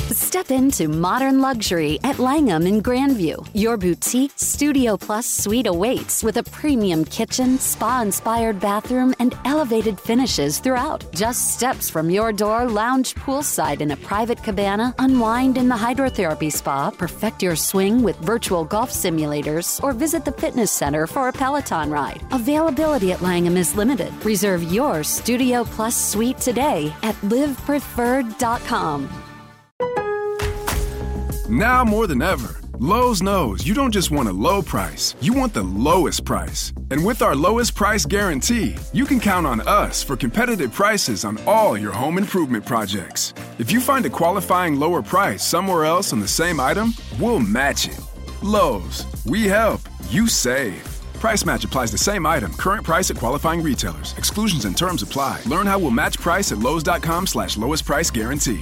Step into modern luxury at Langham in Grandview. Your boutique Studio Plus suite awaits with a premium kitchen, spa-inspired bathroom, and elevated finishes throughout. Just steps from your door, lounge poolside in a private cabana, unwind in the hydrotherapy spa, perfect your swing with virtual golf simulators, or visit the fitness center for a Peloton ride. Availability at Langham is limited. Reserve your Studio Plus suite today at livepreferred.com. Now more than ever, Lowe's knows you don't just want a low price, you want the lowest price. And with our lowest price guarantee, you can count on us for competitive prices on all your home improvement projects. If you find a qualifying lower price somewhere else on the same item, we'll match it. Lowe's, we help, you save. Price match applies the same item. Current price at qualifying retailers. Exclusions and terms apply. Learn how we'll match price at lowes.com/lowest price guarantee.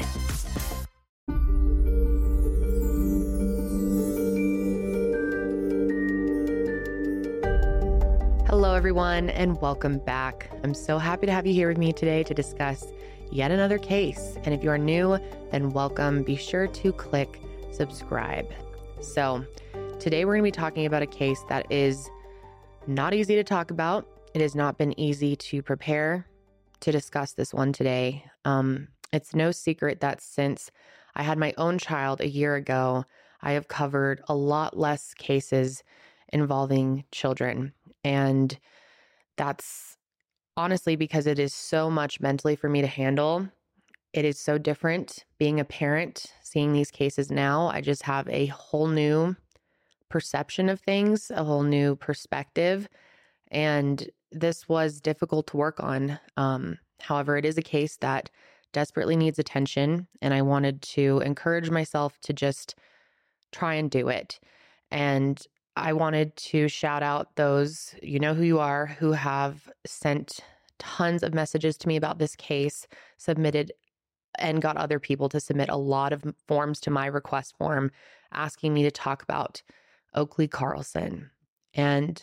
Hello, everyone, and welcome back. I'm so happy to have you here with me today to discuss yet another case. And if you are new, then welcome. Be sure to click subscribe. So today we're going to be talking about a case that is not easy to talk about. It has not been easy to prepare to discuss this one today. It's no secret that since I had my own child a year ago, I have covered a lot less cases involving children. And that's honestly because it is so much mentally for me to handle. It is so different being a parent, seeing these cases now. I just have a whole new perception of things, a whole new perspective. And this was difficult to work on. However, it is a case that desperately needs attention. And I wanted to encourage myself to just try and do it. And I wanted to shout out those, you know who you are, who have sent tons of messages to me about this case, submitted and got other people to submit a lot of forms to my request form, asking me to talk about Oakley Carlson. And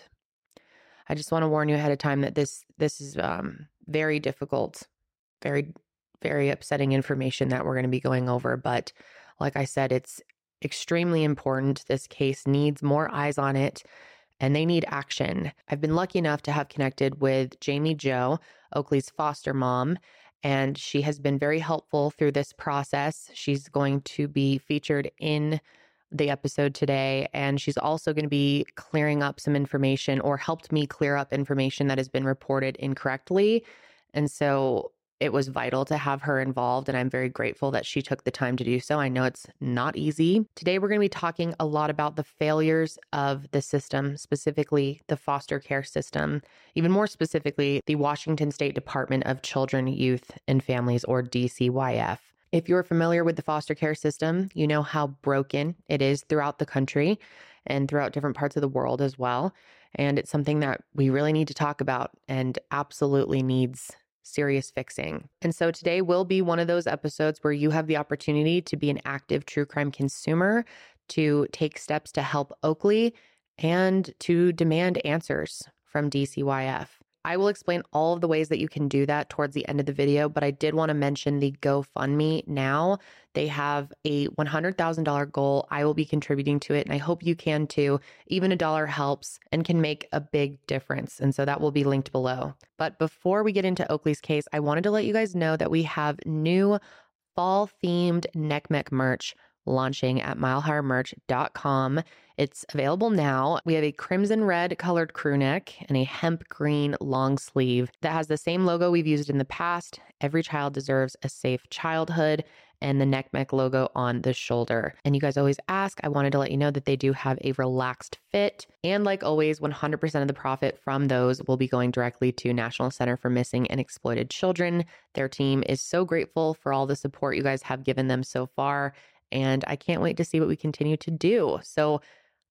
I just want to warn you ahead of time that this is very difficult, very, very upsetting information that we're going to be going over. But like I said, it's extremely important. This case needs more eyes on it, and they need action. I've been lucky enough to have connected with Jamie Jo, Oakley's foster mom, and she has been very helpful through this process. She's going to be featured in the episode today, and she's also going to be clearing up some information, or helped me clear up information that has been reported incorrectly. And so it was vital to have her involved, and I'm very grateful that she took the time to do so. I know it's not easy. Today, we're going to be talking a lot about the failures of the system, specifically the foster care system, even more specifically, the Washington State Department of Children, Youth, and Families, or DCYF. If you're familiar with the foster care system, you know how broken it is throughout the country and throughout different parts of the world as well. And it's something that we really need to talk about and absolutely needs serious fixing. And so today will be one of those episodes where you have the opportunity to be an active true crime consumer, to take steps to help Oakley, and to demand answers from DCYF. I will explain all of the ways that you can do that towards the end of the video, but I did want to mention the GoFundMe now. They have a $100,000 goal. I will be contributing to it, and I hope you can too. Even $1 helps and can make a big difference. And so that will be linked below. But before we get into Oakley's case, I wanted to let you guys know that we have new fall-themed NECMEC merch launching at milehighmerch.com. It's available now. We have a crimson red colored crew neck and a hemp green long sleeve that has the same logo we've used in the past. Every child deserves a safe childhood, and the NECMEC logo on the shoulder. And you guys always ask, I wanted to let you know that they do have a relaxed fit. And like always, 100% of the profit from those will be going directly to National Center for Missing and Exploited Children. Their team is so grateful for all the support you guys have given them so far, and I can't wait to see what we continue to do. So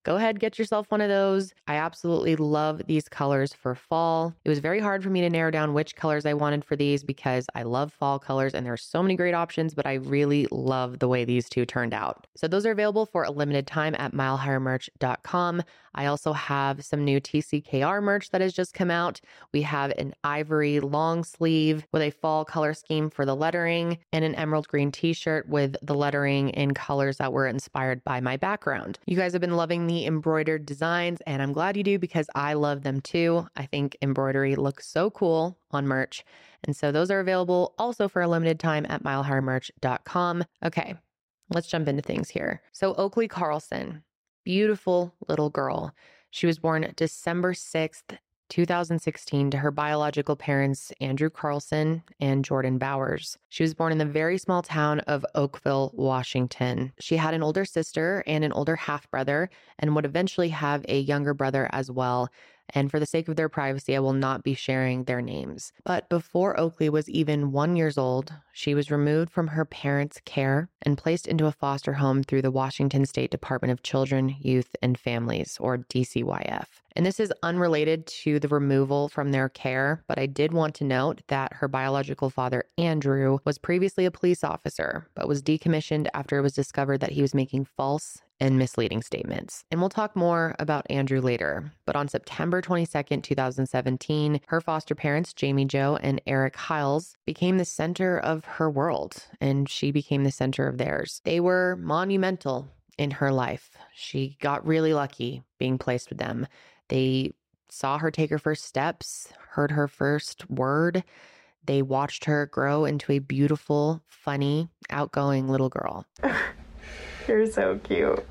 go ahead, get yourself one of those. I absolutely love these colors for fall. It was very hard for me to narrow down which colors I wanted for these because I love fall colors and there's so many great options, but I really love the way these two turned out. So those are available for a limited time at milehighermerch.com. I also have some new TCKR merch that has just come out. We have an ivory long sleeve with a fall color scheme for the lettering and an emerald green t-shirt with the lettering in colors that were inspired by my background. You guys have been loving the embroidered designs, and I'm glad you do because I love them too. I think embroidery looks so cool on merch. And so those are available also for a limited time at milehighermerch.com. Okay, let's jump into things here. So Oakley Carlson, beautiful little girl. She was born December 6th, 2016 to her biological parents, Andrew Carlson and Jordan Bowers. She was born in the very small town of Oakville, Washington. She had an older sister and an older half-brother and would eventually have a younger brother as well. And for the sake of their privacy, I will not be sharing their names. But before Oakley was even 1 year old, she was removed from her parents' care and placed into a foster home through the Washington State Department of Children, Youth, and Families, or DCYF. And this is unrelated to the removal from their care, but I did want to note that her biological father, Andrew, was previously a police officer, but was decommissioned after it was discovered that he was making false and misleading statements. And we'll talk more about Andrew later. But on September 22nd, 2017, her foster parents, Jamie Jo and Eric Hiles, became the center of her world, and she became the center of theirs. They were monumental in her life. She got really lucky being placed with them. They saw her take her first steps, heard her first word. They watched her grow into a beautiful, funny, outgoing little girl. You're so cute.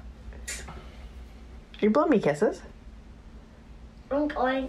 You blow me kisses? Oink, oink.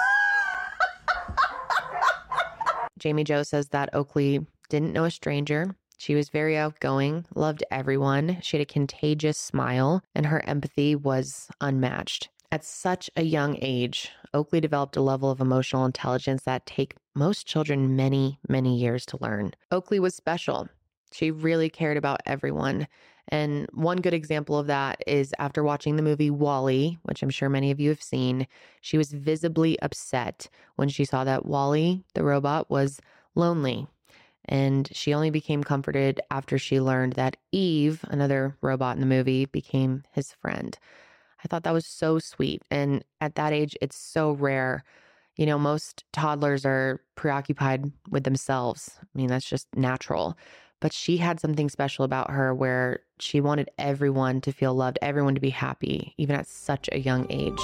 Jamie Jo says that Oakley didn't know a stranger. She was very outgoing, loved everyone. She had a contagious smile, and her empathy was unmatched. At such a young age, Oakley developed a level of emotional intelligence that take most children many, many years to learn. Oakley was special. She really cared about everyone. And one good example of that is after watching the movie WALL-E, which I'm sure many of you have seen, she was visibly upset when she saw that WALL-E, the robot, was lonely. And she only became comforted after she learned that Eve, another robot in the movie, became his friend. I thought that was so sweet. And at that age, it's so rare. You know, most toddlers are preoccupied with themselves. I mean, that's just natural. But she had something special about her where she wanted everyone to feel loved, everyone to be happy, even at such a young age.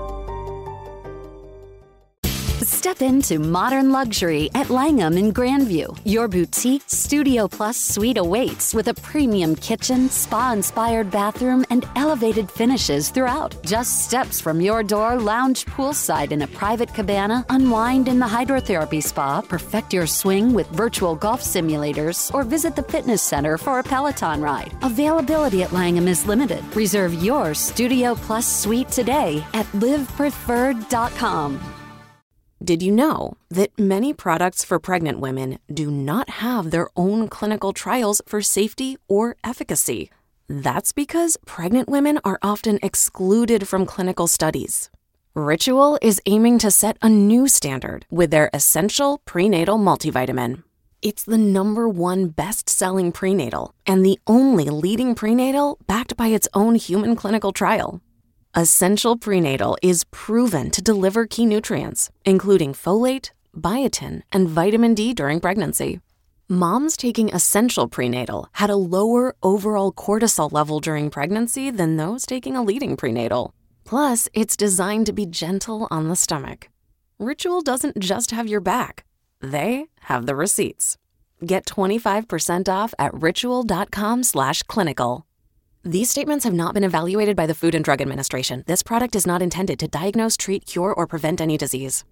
Step into modern luxury at Langham in Grandview. Your boutique Studio Plus suite awaits with a premium kitchen, spa-inspired bathroom, and elevated finishes throughout. Just steps from your door, lounge poolside in a private cabana, unwind in the hydrotherapy spa, perfect your swing with virtual golf simulators, or visit the fitness center for a Peloton ride. Availability at Langham is limited. Reserve your Studio Plus suite today at livepreferred.com. Did you know that many products for pregnant women do not have their own clinical trials for safety or efficacy? That's because pregnant women are often excluded from clinical studies. Ritual is aiming to set a new standard with their Essential Prenatal Multivitamin. It's the #1 best-selling prenatal and the only leading prenatal backed by its own human clinical trial. Essential Prenatal is proven to deliver key nutrients, including folate, biotin, and vitamin D during pregnancy. Moms taking Essential Prenatal had a lower overall cortisol level during pregnancy than those taking a leading prenatal. Plus, it's designed to be gentle on the stomach. Ritual doesn't just have your back. They have the receipts. Get 25% off at ritual.com/clinical. These statements have not been evaluated by the Food and Drug Administration. This product is not intended to diagnose, treat, cure, or prevent any disease.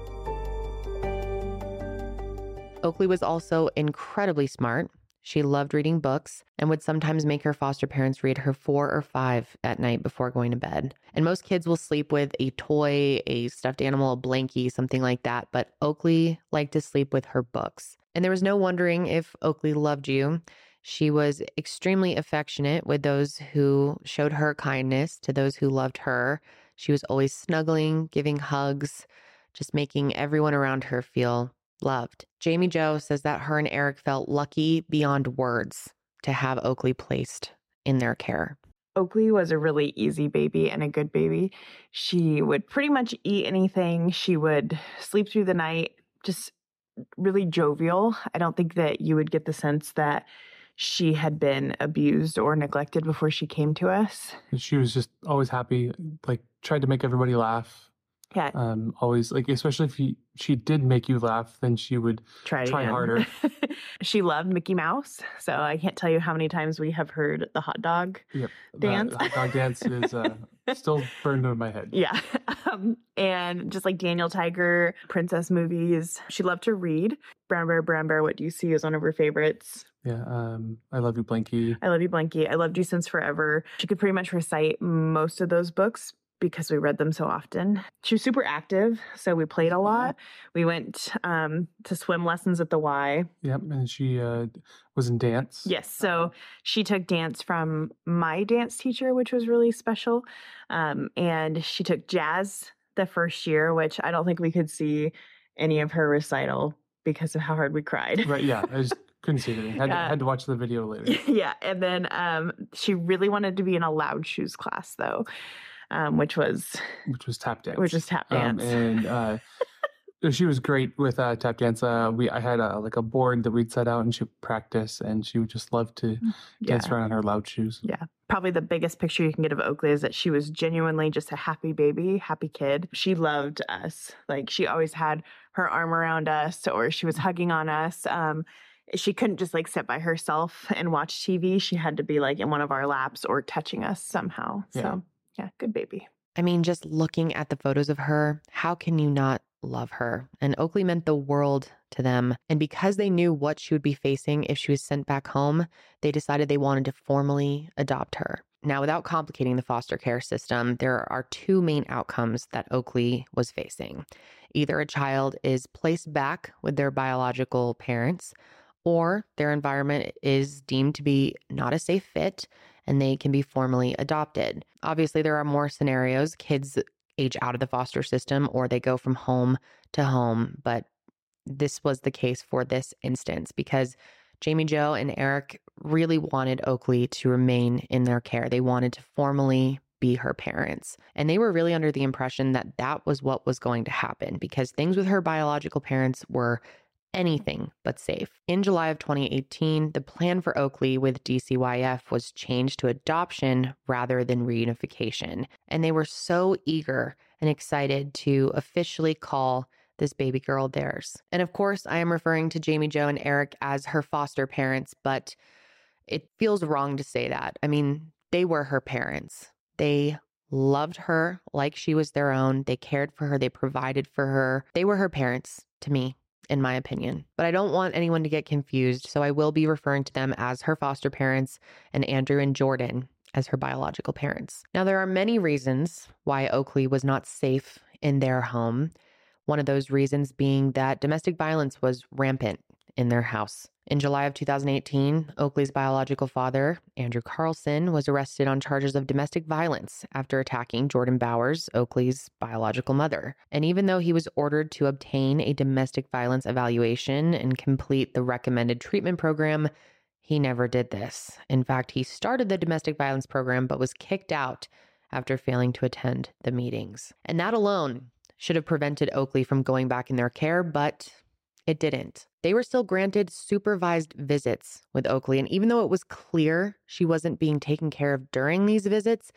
Oakley was also incredibly smart. She loved reading books and would sometimes make her foster parents read her 4 or 5 at night before going to bed. And most kids will sleep with a toy, a stuffed animal, a blankie, something like that. But Oakley liked to sleep with her books. And there was no wondering if Oakley loved you. She was extremely affectionate with those who showed her kindness, to those who loved her. She was always snuggling, giving hugs, just making everyone around her feel loved. Jamie Jo says that her and Eric felt lucky beyond words to have Oakley placed in their care. Oakley was a really easy baby and a good baby. She would pretty much eat anything. She would sleep through the night, just really jovial. I don't think that you would get the sense that she had been abused or neglected before she came to us. She was just always happy, like tried to make everybody laugh. Yeah. Always, like, especially if she did make you laugh, then she would try harder. She loved Mickey Mouse. So I can't tell you how many times we have heard the hot dog dance. The hot dog dance is still burned in my head. Yeah. And just like Daniel Tiger, princess movies. She loved to read. Brown Bear, What Do You See is one of her favorites. Yeah. I Love You, Blanky. I Love You, Blanky. I Loved You Since Forever. She could pretty much recite most of those books because we read them so often. She was super active, so we played a lot. We went to swim lessons at the Y. Yep, and she was in dance. Yes, so she took dance from my dance teacher, which was really special. And she took jazz the first year, which I don't think we could see any of her recital because of how hard we cried. Right, yeah, I just couldn't see anything. Had to watch the video later. Yeah, and then she really wanted to be in a loud shoes class, though. Which was tap dance. And she was great with tap dance. I had a board that we'd set out and she'd practice, and she would just love to dance around in her loud shoes. Yeah. Probably the biggest picture you can get of Oakley is that she was genuinely just a happy baby, happy kid. She loved us. Like, she always had her arm around us, or she was hugging on us. She couldn't just like sit by herself and watch TV. She had to be like in one of our laps or touching us somehow. Yeah. So yeah, good baby. I mean, just looking at the photos of her, how can you not love her? And Oakley meant the world to them. And because they knew what she would be facing if she was sent back home, they decided they wanted to formally adopt her. Now, without complicating the foster care system, there are two main outcomes that Oakley was facing. Either a child is placed back with their biological parents, or their environment is deemed to be not a safe fit and they can be formally adopted. Obviously, there are more scenarios. Kids age out of the foster system or they go from home to home. But this was the case for this instance because Jamie Jo and Eric really wanted Oakley to remain in their care. They wanted to formally be her parents. And they were really under the impression that that was what was going to happen because things with her biological parents were anything but safe. In July of 2018, the plan for Oakley with DCYF was changed to adoption rather than reunification. And they were so eager and excited to officially call this baby girl theirs. And of course, I am referring to Jamie Jo and Eric as her foster parents, but it feels wrong to say that. I mean, they were her parents. They loved her like she was their own. They cared for her. They provided for her. They were her parents to me, in my opinion. But I don't want anyone to get confused, so I will be referring to them as her foster parents and Andrew and Jordan as her biological parents. Now, there are many reasons why Oakley was not safe in their home. One of those reasons being that domestic violence was rampant in their house. In July of 2018, Oakley's biological father, Andrew Carlson, was arrested on charges of domestic violence after attacking Jordan Bowers, Oakley's biological mother. And even though he was ordered to obtain a domestic violence evaluation and complete the recommended treatment program, he never did this. In fact, he started the domestic violence program but was kicked out after failing to attend the meetings. And that alone should have prevented Oakley from going back in their care, but it didn't. They were still granted supervised visits with Oakley, and even though it was clear she wasn't being taken care of during these visits,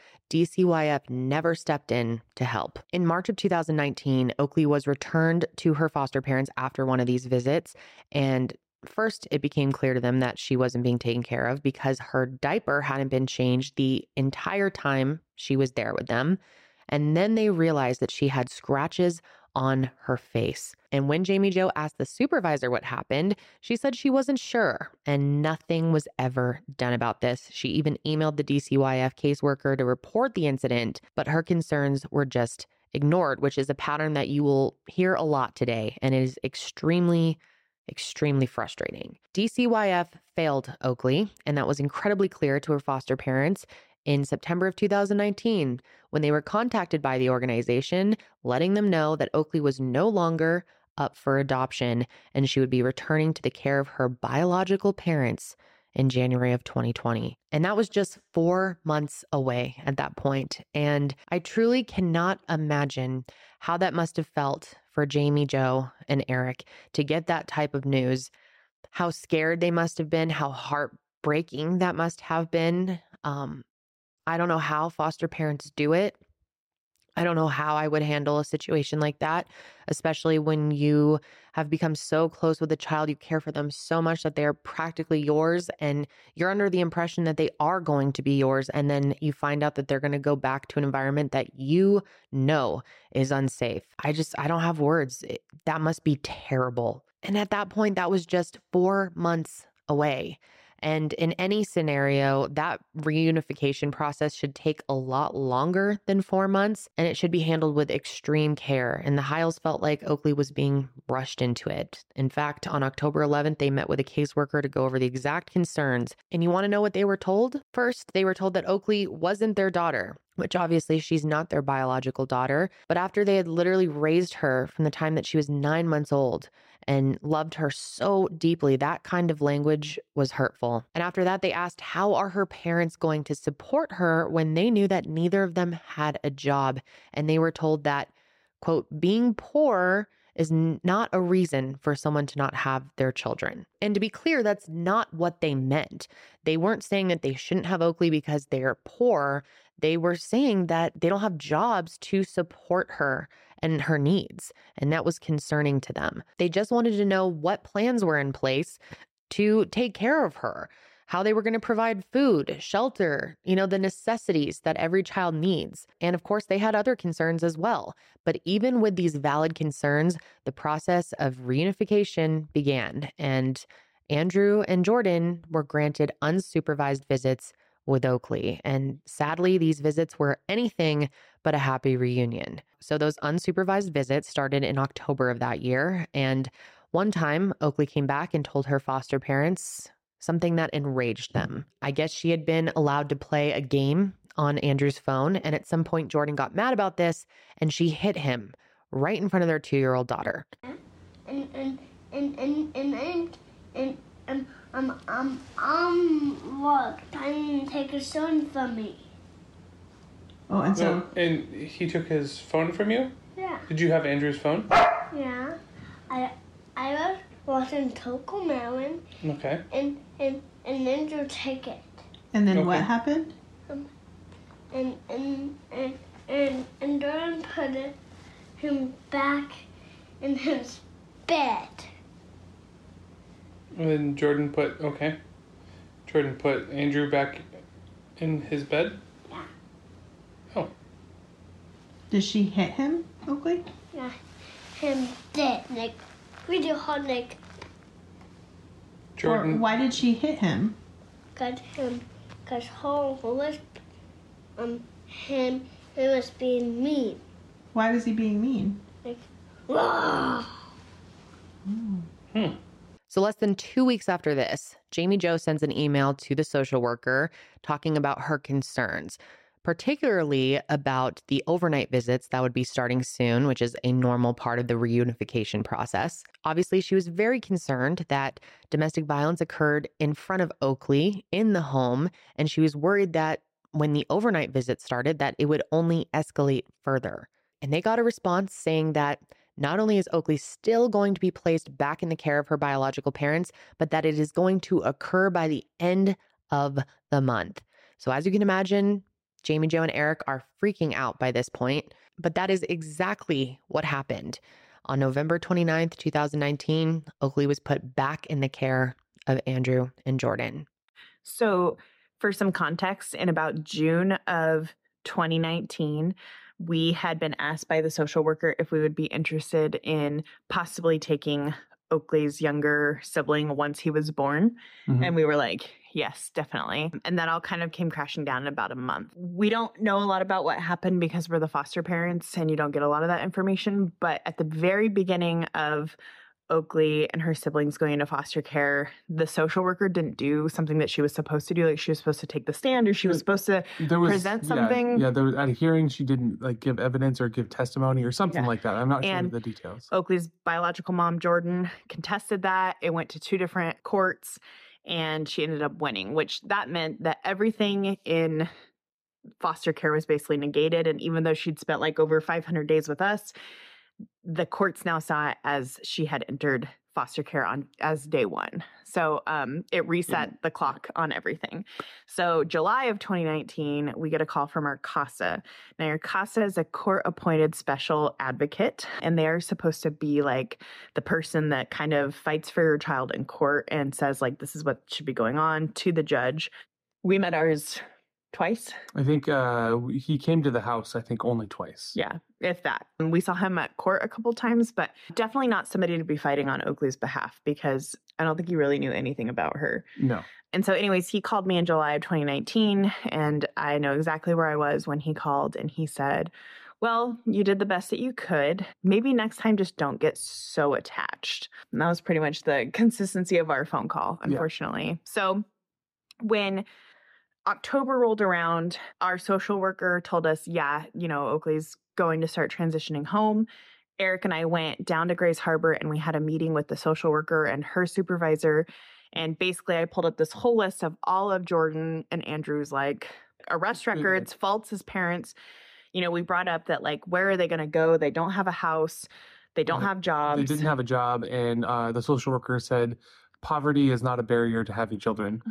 DCYF never stepped in to help. In March of 2019, Oakley was returned to her foster parents after one of these visits, and first it became clear to them that she wasn't being taken care of because her diaper hadn't been changed the entire time she was there with them. And then they realized that she had scratches on her face. And when Jamie Jo asked the supervisor what happened, she said she wasn't sure, and nothing was ever done about this. She even emailed the DCYF caseworker to report the incident, but her concerns were just ignored, which is a pattern that you will hear a lot today, and it is extremely extremely frustrating. DCYF failed Oakley, and that was incredibly clear to her foster parents in September of 2019 when they were contacted by the organization, letting them know that Oakley was no longer up for adoption and she would be returning to the care of her biological parents in January of 2020. And that was just 4 months away at that point. And I truly cannot imagine how that must have felt for Jamie Jo and Eric to get that type of news, how scared they must have been, how heartbreaking that must have been. I don't know how foster parents do it. I don't know how I would handle a situation like that, especially when you have become so close with a child, you care for them so much that they're practically yours and you're under the impression that they are going to be yours. And then you find out that they're going to go back to an environment that you know is unsafe. I don't have words. That must be terrible. And at that point, that was just 4 months away. And in any scenario, that reunification process should take a lot longer than 4 months, and it should be handled with extreme care. And the Hiles felt like Oakley was being rushed into it. In fact, on October 11th, they met with a caseworker to go over the exact concerns. And you want to know what they were told? First, they were told that Oakley wasn't their daughter, which obviously she's not their biological daughter. But after they had literally raised her from the time that she was 9 months old and loved her so deeply, that kind of language was hurtful. And after that, they asked, how are her parents going to support her when they knew that neither of them had a job? And they were told that, quote, being poor is not a reason for someone to not have their children. And to be clear, that's not what they meant. They weren't saying that they shouldn't have Oakley because they're poor. They were saying that they don't have jobs to support her and her needs. And that was concerning to them. They just wanted to know what plans were in place to take care of her, how they were going to provide food, shelter, the necessities that every child needs. And of course, they had other concerns as well. But even with these valid concerns, the process of reunification began. And Andrew and Jordan were granted unsupervised visits with Oakley. And sadly, these visits were anything but a happy reunion. So those unsupervised visits started in October of that year. And one time, Oakley came back and told her foster parents something that enraged them. I guess she had been allowed to play a game on Andrew's phone. And at some point, Jordan got mad about this and she hit him right in front of their 2-year-old daughter. Look, time to take his phone from me. Oh, and so... Well, and he took his phone from you? Yeah. Did you have Andrew's phone? Yeah. I was watching CoComelon. Okay. And Andrew took it. And then what happened? And Jordan put him back in his bed. And then Jordan put Andrew back in his bed? Yeah. Oh. Did she hit him, Oakley? Yeah. Him dead, Nick. We do hard, Nick. Jordan. Or why did she hit him? Because him was being mean. Why was he being mean? Like, whoa. So less than 2 weeks after this, Jamie Jo sends an email to the social worker talking about her concerns, particularly about the overnight visits that would be starting soon, which is a normal part of the reunification process. Obviously, she was very concerned that domestic violence occurred in front of Oakley in the home, and she was worried that when the overnight visit started, that it would only escalate further. And they got a response saying that not only is Oakley still going to be placed back in the care of her biological parents, but that it is going to occur by the end of the month. So as you can imagine, Jamie Jo and Eric are freaking out by this point, but that is exactly what happened. On November 29th, 2019, Oakley was put back in the care of Andrew and Jordan. So for some context, in about June of 2019, we had been asked by the social worker if we would be interested in possibly taking Oakley's younger sibling once he was born. Mm-hmm. And we were like, yes, definitely. And that all kind of came crashing down in about a month. We don't know a lot about what happened because we're the foster parents and you don't get a lot of that information. But at the very beginning of Oakley and her siblings going into foster care, the social worker didn't do something that she was supposed to do. Like she was supposed to take the stand, or she was supposed to present something. Yeah, there was, at a hearing, she didn't like give evidence or give testimony or something like that. I'm not sure of the details. Oakley's biological mom, Jordan, contested that. It went to 2 different courts, and she ended up winning, which that meant that everything in foster care was basically negated. And even though she'd spent like over 500 days with us, the courts now saw it as she had entered foster care as day 1. So it reset the clock on everything. So July of 2019, we get a call from our CASA. Now, your CASA is a court-appointed special advocate, and they are supposed to be like the person that kind of fights for your child in court and says, like, this is what should be going on to the judge. We met ours twice. I think he came to the house, I think, only twice. Yeah, if that. And we saw him at court a couple times, but definitely not somebody to be fighting on Oakley's behalf, because I don't think he really knew anything about her. No. And so anyways, he called me in July of 2019, and I know exactly where I was when he called, and he said, well, you did the best that you could. Maybe next time just don't get so attached. And that was pretty much the consistency of our phone call, unfortunately. Yeah. So when October rolled around, our social worker told us, Oakley's going to start transitioning home. Eric and I went down to Grays Harbor, and we had a meeting with the social worker and her supervisor. And basically I pulled up this whole list of all of Jordan and Andrew's like arrest records, faults as parents. We brought up that like, where are they going to go? They don't have a house. They don't have jobs. They didn't have a job. And the social worker said, poverty is not a barrier to having children.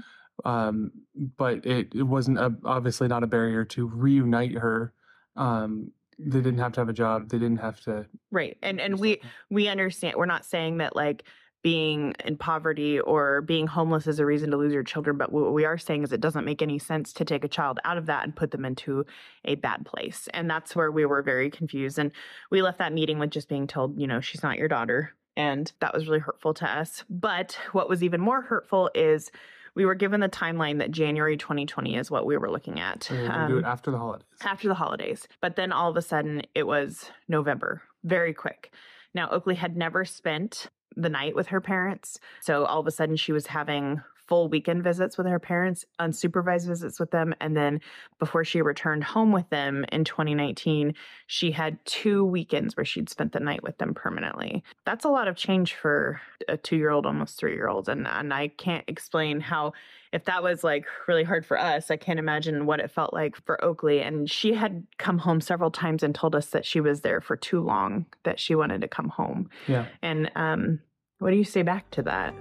But it wasn't obviously not a barrier to reunite her. They didn't have to have a job. They didn't have to. Right. And we understand. We're not saying that like being in poverty or being homeless is a reason to lose your children. But what we are saying is it doesn't make any sense to take a child out of that and put them into a bad place. And that's where we were very confused. And we left that meeting with just being told, she's not your daughter. And that was really hurtful to us. But what was even more hurtful is we were given the timeline that January 2020 is what we were looking at. Do it after the holidays. After the holidays. But then all of a sudden it was November. Very quick. Now, Oakley had never spent the night with her parents. So all of a sudden she was having full weekend visits with her parents, unsupervised visits with them. And then before she returned home with them in 2019, she had 2 weekends where she'd spent the night with them permanently. That's a lot of change for a 2-year-old, almost 3-year-old. And I can't explain how, if that was like really hard for us, I can't imagine what it felt like for Oakley. And she had come home several times and told us that she was there for too long, that she wanted to come home. Yeah. And what do you say back to that?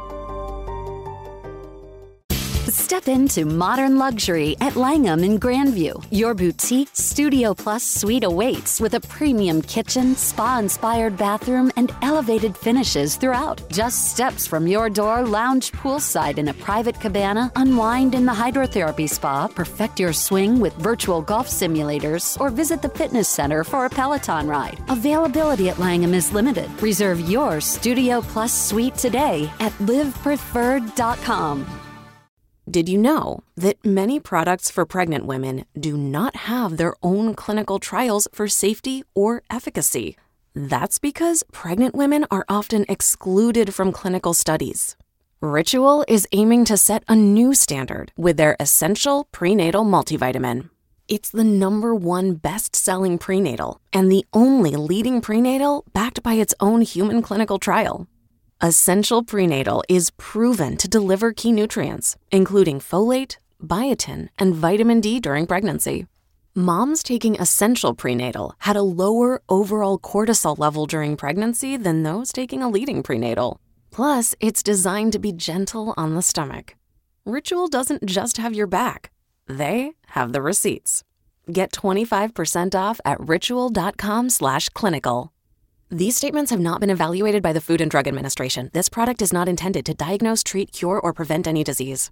Step into modern luxury at Langham in Grandview. Your boutique Studio Plus suite awaits with a premium kitchen, spa-inspired bathroom, and elevated finishes throughout. Just steps from your door, lounge poolside in a private cabana, unwind in the hydrotherapy spa, perfect your swing with virtual golf simulators, or visit the fitness center for a Peloton ride. Availability at Langham is limited. Reserve your Studio Plus suite today at livepreferred.com. Did you know that many products for pregnant women do not have their own clinical trials for safety or efficacy? That's because pregnant women are often excluded from clinical studies. Ritual is aiming to set a new standard with their Essential Prenatal Multivitamin. It's the #1 best-selling prenatal and the only leading prenatal backed by its own human clinical trial. Essential Prenatal is proven to deliver key nutrients, including folate, biotin, and vitamin D during pregnancy. Moms taking Essential Prenatal had a lower overall cortisol level during pregnancy than those taking a leading prenatal. Plus, it's designed to be gentle on the stomach. Ritual doesn't just have your back. They have the receipts. Get 25% off at ritual.com/clinical. These statements have not been evaluated by the Food and Drug Administration. This product is not intended to diagnose, treat, cure, or prevent any disease.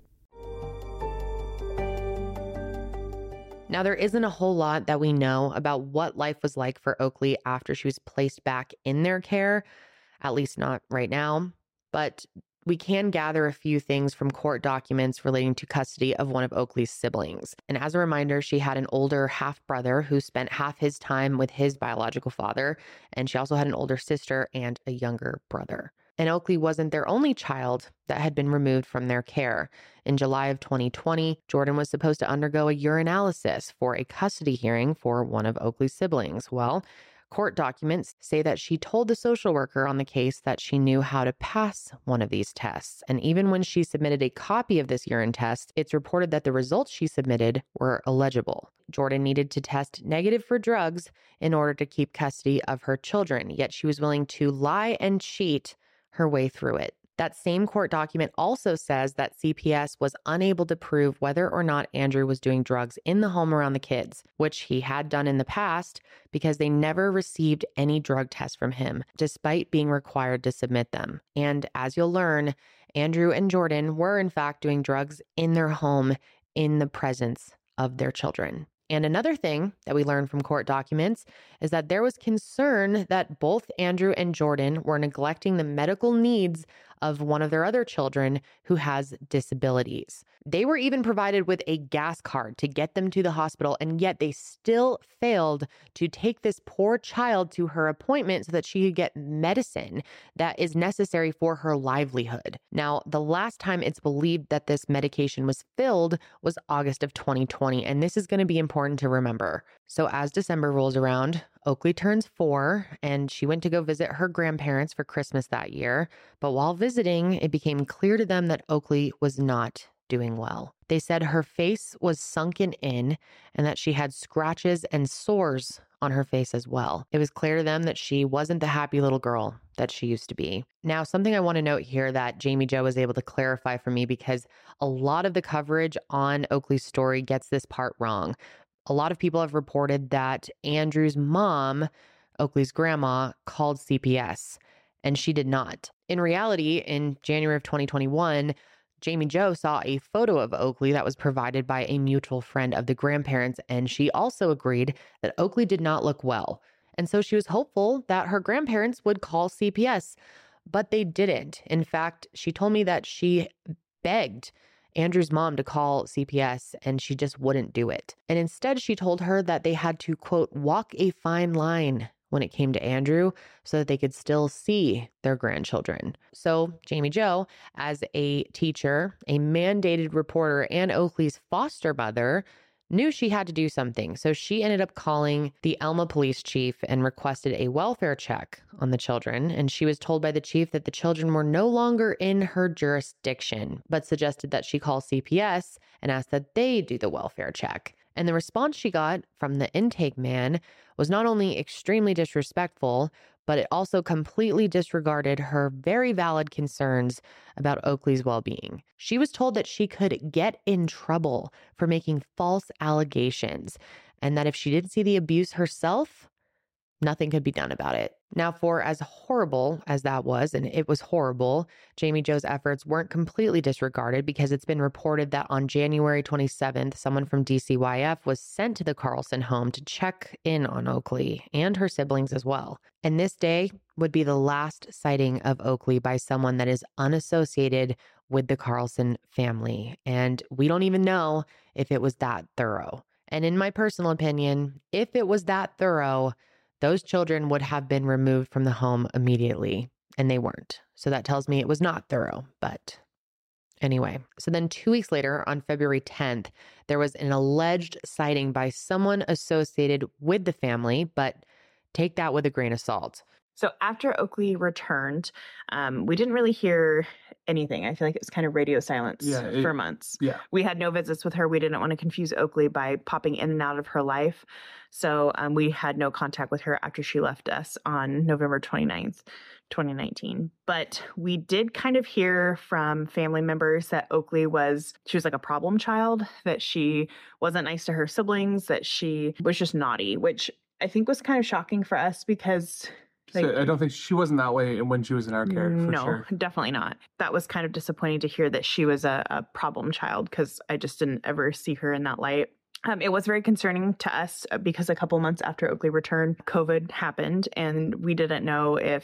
Now, there isn't a whole lot that we know about what life was like for Oakley after she was placed back in their care, at least not right now. But we can gather a few things from court documents relating to custody of one of Oakley's siblings. And as a reminder, she had an older half-brother who spent half his time with his biological father, and she also had an older sister and a younger brother. And Oakley wasn't their only child that had been removed from their care. In July of 2020, Jordan was supposed to undergo a urinalysis for a custody hearing for one of Oakley's siblings. Well, court documents say that she told the social worker on the case that she knew how to pass one of these tests. And even when she submitted a copy of this urine test, it's reported that the results she submitted were illegible. Jordan needed to test negative for drugs in order to keep custody of her children, yet she was willing to lie and cheat her way through it. That same court document also says that CPS was unable to prove whether or not Andrew was doing drugs in the home around the kids, which he had done in the past because they never received any drug tests from him, despite being required to submit them. And as you'll learn, Andrew and Jordan were in fact doing drugs in their home in the presence of their children. And another thing that we learned from court documents is that there was concern that both Andrew and Jordan were neglecting the medical needs of one of their other children who has disabilities. They were even provided with a gas card to get them to the hospital, and yet they still failed to take this poor child to her appointment so that she could get medicine that is necessary for her livelihood. Now, the last time it's believed that this medication was filled was August of 2020, and this is going to be important to remember. So as December rolls around, Oakley turns 4, and she went to go visit her grandparents for Christmas that year. But while visiting, it became clear to them that Oakley was not doing well. They said her face was sunken in and that she had scratches and sores on her face as well. It was clear to them that she wasn't the happy little girl that she used to be. Now, something I want to note here that Jamie Jo was able to clarify for me, because a lot of the coverage on Oakley's story gets this part wrong. A lot of people have reported that Andrew's mom, Oakley's grandma, called CPS, and she did not. In reality, in January of 2021, Jamie Jo saw a photo of Oakley that was provided by a mutual friend of the grandparents, and she also agreed that Oakley did not look well. And so she was hopeful that her grandparents would call CPS, but they didn't. In fact, she told me that she begged Andrew's mom to call CPS, and she just wouldn't do it. And instead, she told her that they had to, quote, walk a fine line when it came to Andrew so that they could still see their grandchildren. So Jamie Jo, as a teacher, a mandated reporter, and Oakley's foster mother, knew she had to do something. So she ended up calling the Elma police chief and requested a welfare check on the children. And she was told by the chief that the children were no longer in her jurisdiction, but suggested that she call CPS and ask that they do the welfare check. And the response she got from the intake man was not only extremely disrespectful, but it also completely disregarded her very valid concerns about Oakley's well-being. She was told that she could get in trouble for making false allegations, and that if she didn't see the abuse herself, nothing could be done about it. Now, for as horrible as that was, and it was horrible, Jamie Jo's efforts weren't completely disregarded, because it's been reported that on January 27th, someone from DCYF was sent to the Carlson home to check in on Oakley and her siblings as well. And this day would be the last sighting of Oakley by someone that is unassociated with the Carlson family. And we don't even know if it was that thorough. And in my personal opinion, if it was that thorough, those children would have been removed from the home immediately, and they weren't. So that tells me it was not thorough, but anyway. So then 2 weeks later, on February 10th, there was an alleged sighting by someone associated with the family, but take that with a grain of salt. So after Oakley returned, we didn't really hear anything. I feel like it was kind of radio silence for months. Yeah. We had no visits with her. We didn't want to confuse Oakley by popping in and out of her life. So we had no contact with her after she left us on November 29th, 2019. But we did kind of hear from family members that she was like a problem child, that she wasn't nice to her siblings, that she was just naughty, which I think was kind of shocking for us because... So I don't think she wasn't that way when she was in our care. No, sure. Definitely not. That was kind of disappointing to hear that she was a problem child, because I just didn't ever see her in that light. It was very concerning to us because a couple months after Oakley returned, COVID happened, and we didn't know if,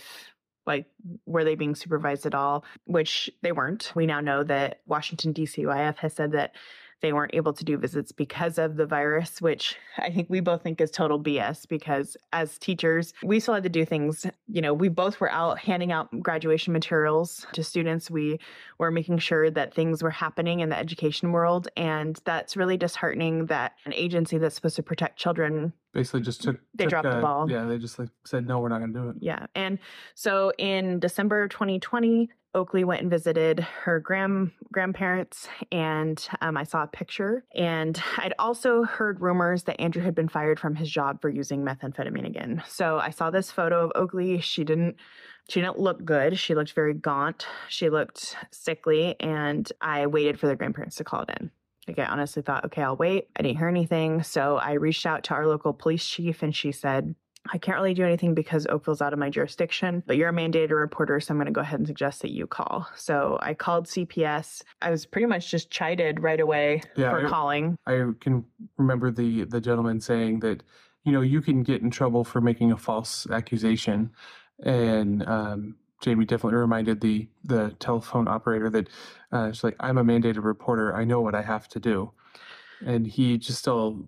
were they being supervised at all, which they weren't. We now know that Washington DCYF has said that they weren't able to do visits because of the virus, which I think we both think is total BS because as teachers, we still had to do things. We both were out handing out graduation materials to students. We were making sure that things were happening in the education world. And that's really disheartening that an agency that's supposed to protect children basically just dropped the ball. Yeah, they just said, no, we're not going to do it. Yeah. And so in December of 2020, Oakley went and visited her grandparents, and I saw a picture. And I'd also heard rumors that Andrew had been fired from his job for using methamphetamine again. So I saw this photo of Oakley. She didn't look good. She looked very gaunt. She looked sickly, and I waited for the grandparents to call it in. Like, I honestly thought, okay, I'll wait. I didn't hear anything. So I reached out to our local police chief, and she said, I can't really do anything because Oakville's out of my jurisdiction, but you're a mandated reporter, so I'm going to go ahead and suggest that you call. So I called CPS. I was pretty much just chided right away for calling. I can remember the gentleman saying that, you can get in trouble for making a false accusation. And Jamie definitely reminded the telephone operator that she's like, I'm a mandated reporter. I know what I have to do. And he just still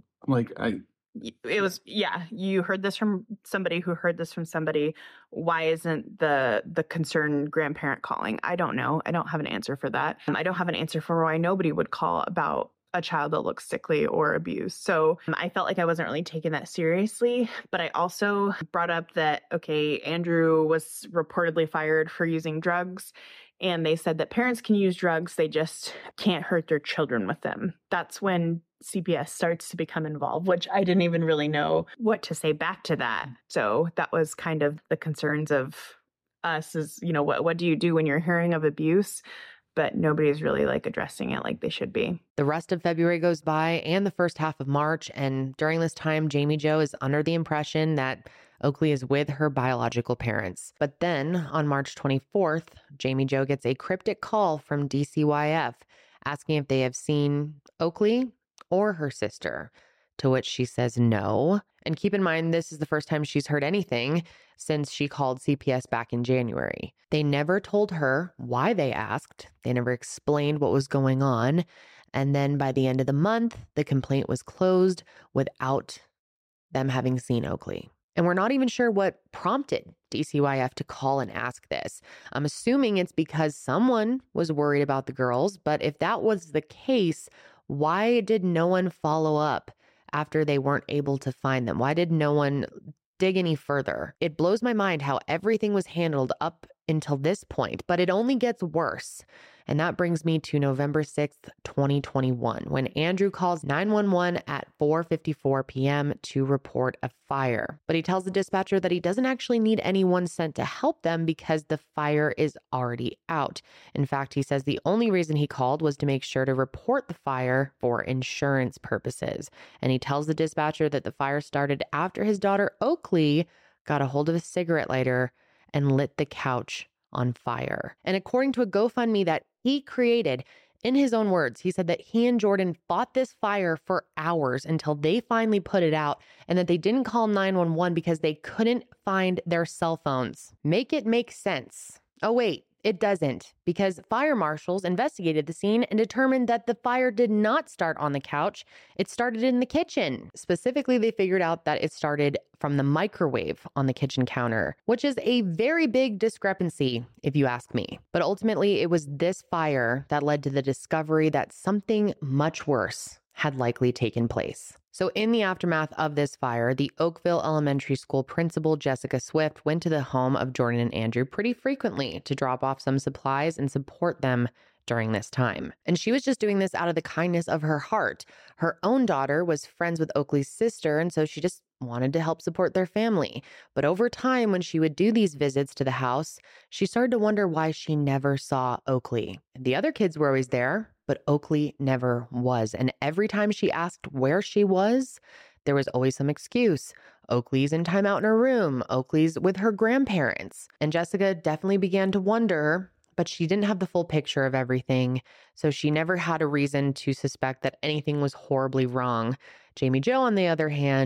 it was, you heard this from somebody who heard this from somebody. Why isn't the concerned grandparent calling? I don't know. I don't have an answer for that. I don't have an answer for why nobody would call about a child that looks sickly or abused. So I felt like I wasn't really taking that seriously, but I also brought up that, okay, Andrew was reportedly fired for using drugs. And they said that parents can use drugs, they just can't hurt their children with them. That's when CPS starts to become involved, which I didn't even really know what to say back to that. So that was kind of the concerns of us is, what do you do when you're hearing of abuse? But nobody's really addressing it like they should be. The rest of February goes by and the first half of March. And during this time, Jamie Jo is under the impression that Oakley is with her biological parents. But then on March 24th, Jamie Jo gets a cryptic call from DCYF asking if they have seen Oakley or her sister, to which she says no. And keep in mind, this is the first time she's heard anything since she called CPS back in January. They never told her why they asked. They never explained what was going on. And then by the end of the month, the complaint was closed without them having seen Oakley. And we're not even sure what prompted DCYF to call and ask this. I'm assuming it's because someone was worried about the girls, but if that was the case, why did no one follow up after they weren't able to find them? Why did no one dig any further? It blows my mind how everything was handled up until this point, but it only gets worse. And that brings me to November 6th, 2021, when Andrew calls 911 at 4:54 p.m. to report a fire. But he tells the dispatcher that he doesn't actually need anyone sent to help them because the fire is already out. In fact, he says the only reason he called was to make sure to report the fire for insurance purposes. And he tells the dispatcher that the fire started after his daughter Oakley got a hold of a cigarette lighter and lit the couch on fire. And according to a GoFundMe that he created, in his own words, he said that he and Jordan fought this fire for hours until they finally put it out, and that they didn't call 911 because they couldn't find their cell phones. Make it make sense. Oh, wait. It doesn't, because fire marshals investigated the scene and determined that the fire did not start on the couch. It started in the kitchen. Specifically, they figured out that it started from the microwave on the kitchen counter, which is a very big discrepancy, if you ask me. But ultimately, it was this fire that led to the discovery that something much worse had likely taken place. So in the aftermath of this fire, the Oakville Elementary School principal, Jessica Swift, went to the home of Jordan and Andrew pretty frequently to drop off some supplies and support them during this time. And she was just doing this out of the kindness of her heart. Her own daughter was friends with Oakley's sister, and so she just wanted to help support their family. But over time, when she would do these visits to the house, she started to wonder why she never saw Oakley. The other kids were always there, but Oakley never was. And every time she asked where she was, there was always some excuse. Oakley's in timeout in her room. Oakley's with her grandparents. And Jessica definitely began to wonder, but she didn't have the full picture of everything. So she never had a reason to suspect that anything was horribly wrong. Jamie Jo, on the other hand,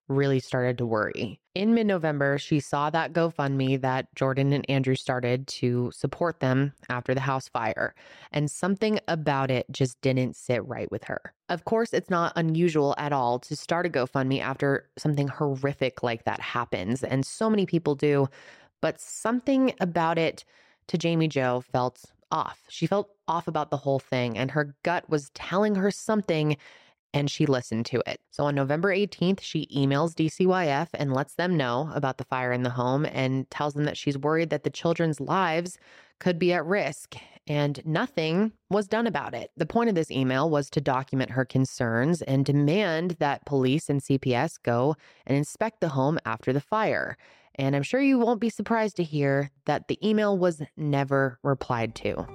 really started to worry. In mid-November, she saw that GoFundMe that Jordan and Andrew started to support them after the house fire, and something about it just didn't sit right with her. Of course, it's not unusual at all to start a GoFundMe after something horrific like that happens, and so many people do, but something about it to Jamie Jo felt off. She felt off about the whole thing, and her gut was telling her something, and she listened to it. So on November 18th, she emails DCYF and lets them know about the fire in the home and tells them that she's worried that the children's lives could be at risk, and nothing was done about it. The point of this email was to document her concerns and demand that police and CPS go and inspect the home after the fire. And I'm sure you won't be surprised to hear that the email was never replied to.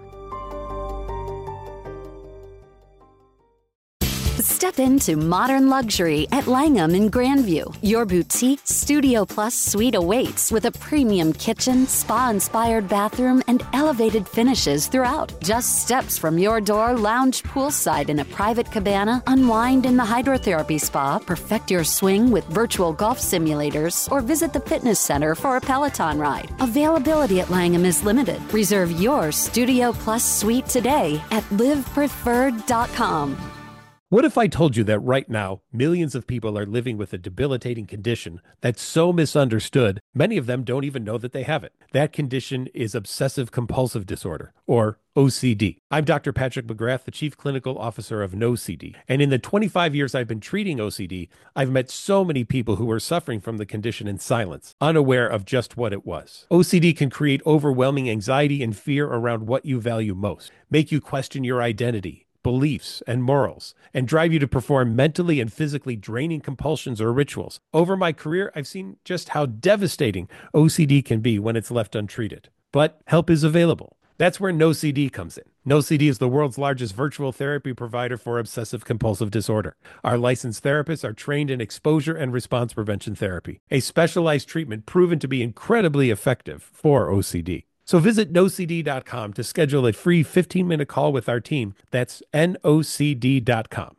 Step into modern luxury at Langham in Grandview. Your boutique Studio Plus suite awaits with a premium kitchen, spa-inspired bathroom, and elevated finishes throughout. Just steps from your door, lounge poolside in a private cabana, unwind in the hydrotherapy spa, perfect your swing with virtual golf simulators, or visit the fitness center for a Peloton ride. Availability at Langham is limited. Reserve your Studio Plus suite today at livepreferred.com. What if I told you that right now, millions of people are living with a debilitating condition that's so misunderstood, many of them don't even know that they have it? That condition is obsessive compulsive disorder, or OCD. I'm Dr. Patrick McGrath, the Chief Clinical Officer of NoCD. And in the 25 years I've been treating OCD, I've met so many people who are suffering from the condition in silence, unaware of just what it was. OCD can create overwhelming anxiety and fear around what you value most, make you question your identity, beliefs, and morals, and drive you to perform mentally and physically draining compulsions or rituals. Over my career, I've seen just how devastating OCD can be when it's left untreated. But help is available. That's where NoCD comes in. NoCD is the world's largest virtual therapy provider for obsessive compulsive disorder. Our licensed therapists are trained in exposure and response prevention therapy, a specialized treatment proven to be incredibly effective for OCD. So visit nocd.com to schedule a free 15-minute call with our team. That's nocd.com.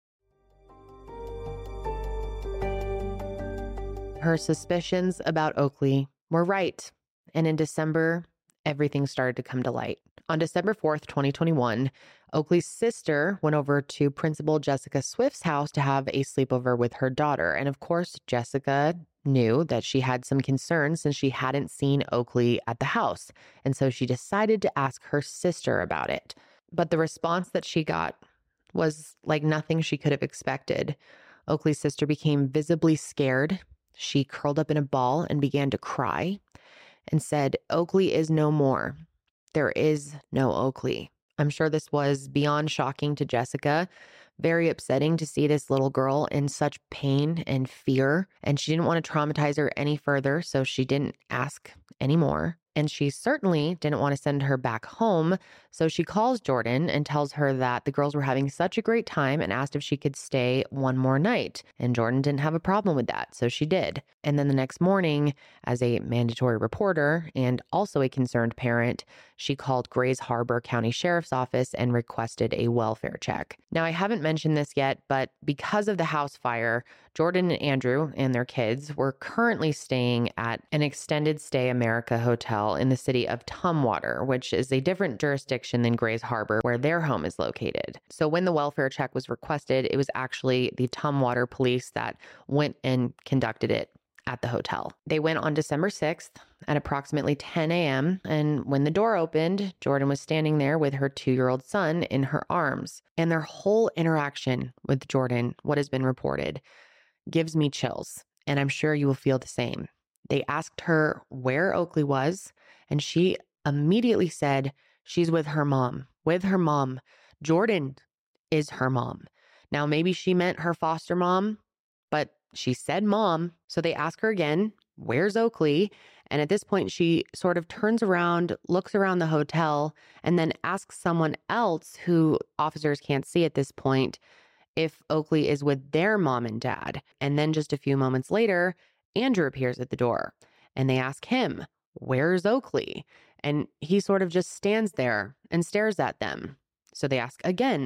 Her suspicions about Oakley were right. And in December, everything started to come to light. On December 4th, 2021, Oakley's sister went over to Principal Jessica Swift's house to have a sleepover with her daughter. And of course, Jessica knew that she had some concerns since she hadn't seen Oakley at the house. And so she decided to ask her sister about it. But the response that she got was like nothing she could have expected. Oakley's sister became visibly scared. She curled up in a ball and began to cry and said, "Oakley is no more. There is no Oakley." I'm sure this was beyond shocking to Jessica. Very upsetting to see this little girl in such pain and fear. And she didn't want to traumatize her any further, so she didn't ask anymore. And she certainly didn't want to send her back home. So she calls Jordan and tells her that the girls were having such a great time and asked if she could stay one more night. And Jordan didn't have a problem with that, so she did. And then the next morning, as a mandatory reporter and also a concerned parent, she called Grays Harbor County Sheriff's Office and requested a welfare check. Now, I haven't mentioned this yet, but because of the house fire, Jordan and Andrew and their kids were currently staying at an Extended Stay America hotel in the city of Tumwater, which is a different jurisdiction than Grays Harbor, where their home is located. So when the welfare check was requested, it was actually the Tumwater police that went and conducted it at the hotel. They went on December 6th at approximately 10 a.m. And when the door opened, Jordan was standing there with her 2-year-old son in her arms. And their whole interaction with Jordan, what has been reported, gives me chills. And I'm sure you will feel the same. They asked her where Oakley was, and she immediately said she's with her mom. With her mom. Jordan is her mom. Now, maybe she meant her foster mom, but she said mom. So they ask her again, where's Oakley? And at this point, she sort of turns around, looks around the hotel, and then asks someone else who officers can't see at this point if Oakley is with their mom and dad. And then just a few moments later, Andrew appears at the door and they ask him, where's Oakley? And he sort of just stands there and stares at them. So they ask again,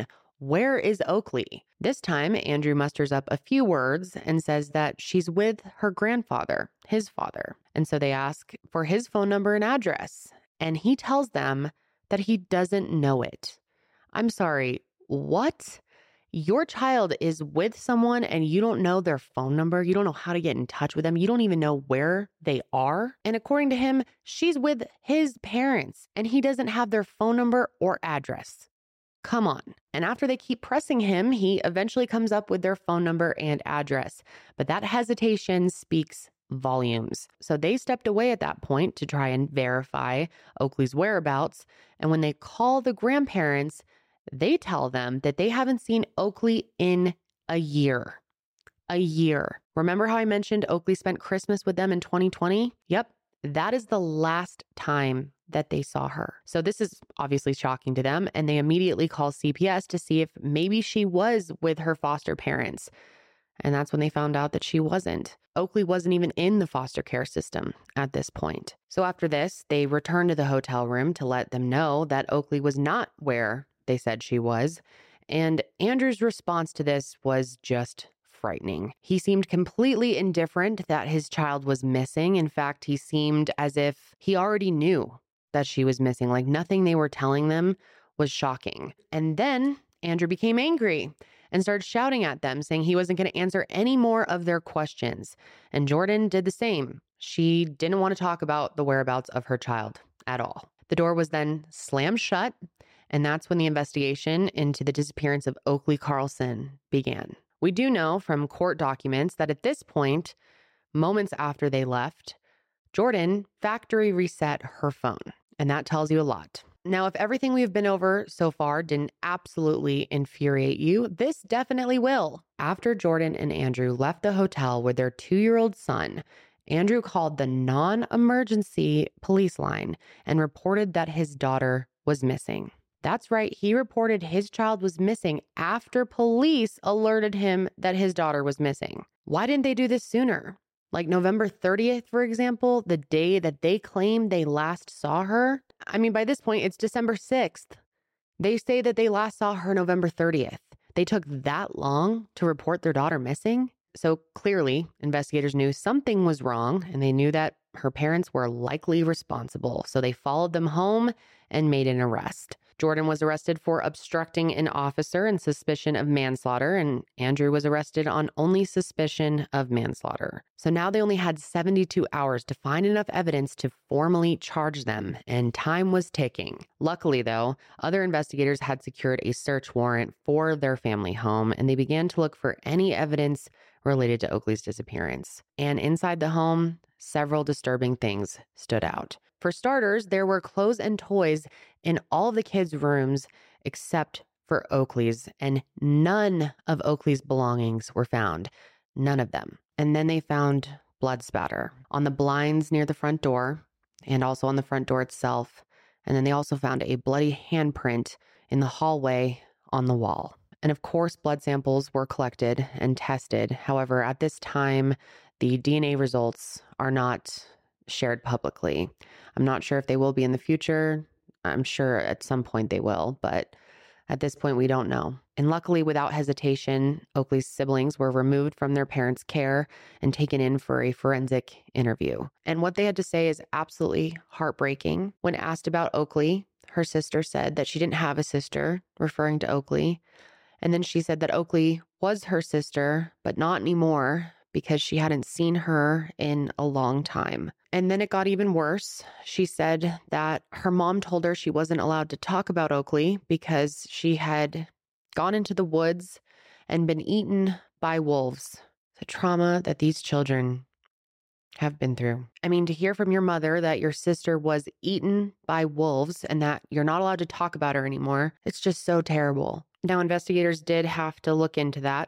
where is Oakley? This time, Andrew musters up a few words and says that she's with her grandfather, his father. And so they ask for his phone number and address. And he tells them that he doesn't know it. I'm sorry, what? Your child is with someone and you don't know their phone number. You don't know how to get in touch with them. You don't even know where they are. And according to him, she's with his parents and he doesn't have their phone number or address. Come on. And after they keep pressing him, he eventually comes up with their phone number and address. But that hesitation speaks volumes. So they stepped away at that point to try and verify Oakley's whereabouts. And when they call the grandparents, they tell them that they haven't seen Oakley in a year. A year. Remember how I mentioned Oakley spent Christmas with them in 2020? Yep. That is the last time that they saw her. So this is obviously shocking to them. And they immediately call CPS to see if maybe she was with her foster parents. And that's when they found out that she wasn't. Oakley wasn't even in the foster care system at this point. So after this, they returned to the hotel room to let them know that Oakley was not where they said she was. And Andrew's response to this was just frightening. He seemed completely indifferent that his child was missing. In fact, he seemed as if he already knew that she was missing. Like nothing they were telling them was shocking. And then Andrew became angry and started shouting at them, saying he wasn't going to answer any more of their questions. And Jordan did the same. She didn't want to talk about the whereabouts of her child at all. The door was then slammed shut, and that's when the investigation into the disappearance of Oakley Carlson began. We do know from court documents that at this point, moments after they left, Jordan factory reset her phone, and that tells you a lot. Now, if everything we've been over so far didn't absolutely infuriate you, this definitely will. After Jordan and Andrew left the hotel with their 2-year-old son, Andrew called the non-emergency police line and reported that his daughter was missing. That's right, he reported his child was missing after police alerted him that his daughter was missing. Why didn't they do this sooner? Like November 30th, for example, the day that they claimed they last saw her. I mean, by this point, it's December 6th. They say that they last saw her November 30th. They took that long to report their daughter missing. So clearly, investigators knew something was wrong, and they knew that her parents were likely responsible. So they followed them home and made an arrest. Jordan was arrested for obstructing an officer and suspicion of manslaughter, and Andrew was arrested on only suspicion of manslaughter. So now they only had 72 hours to find enough evidence to formally charge them, and time was ticking. Luckily, though, other investigators had secured a search warrant for their family home, and they began to look for any evidence related to Oakley's disappearance. And inside the home, several disturbing things stood out. For starters, there were clothes and toys in all of the kids' rooms except for Oakley's, and none of Oakley's belongings were found. None of them. And then they found blood spatter on the blinds near the front door and also on the front door itself. And then they also found a bloody handprint in the hallway on the wall. And of course, blood samples were collected and tested. However, at this time, the DNA results are not shared publicly. I'm not sure if they will be in the future. I'm sure at some point they will, but at this point we don't know. And luckily, without hesitation, Oakley's siblings were removed from their parents' care and taken in for a forensic interview. And what they had to say is absolutely heartbreaking. When asked about Oakley, her sister said that she didn't have a sister, referring to Oakley. And then she said that Oakley was her sister, but not anymore, because she hadn't seen her in a long time. And then it got even worse. She said that her mom told her she wasn't allowed to talk about Oakley because she had gone into the woods and been eaten by wolves. The trauma that these children have been through. I mean, to hear from your mother that your sister was eaten by wolves and that you're not allowed to talk about her anymore, it's just so terrible. Now, investigators did have to look into that,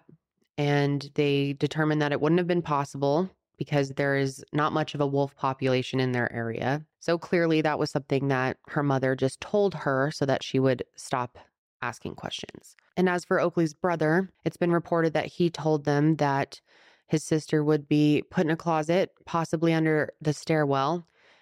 and they determined that it wouldn't have been possible because there is not much of a wolf population in their area. So clearly that was something that her mother just told her so that she would stop asking questions. And as for Oakley's brother, it's been reported that he told them that his sister would be put in a closet, possibly under the stairwell,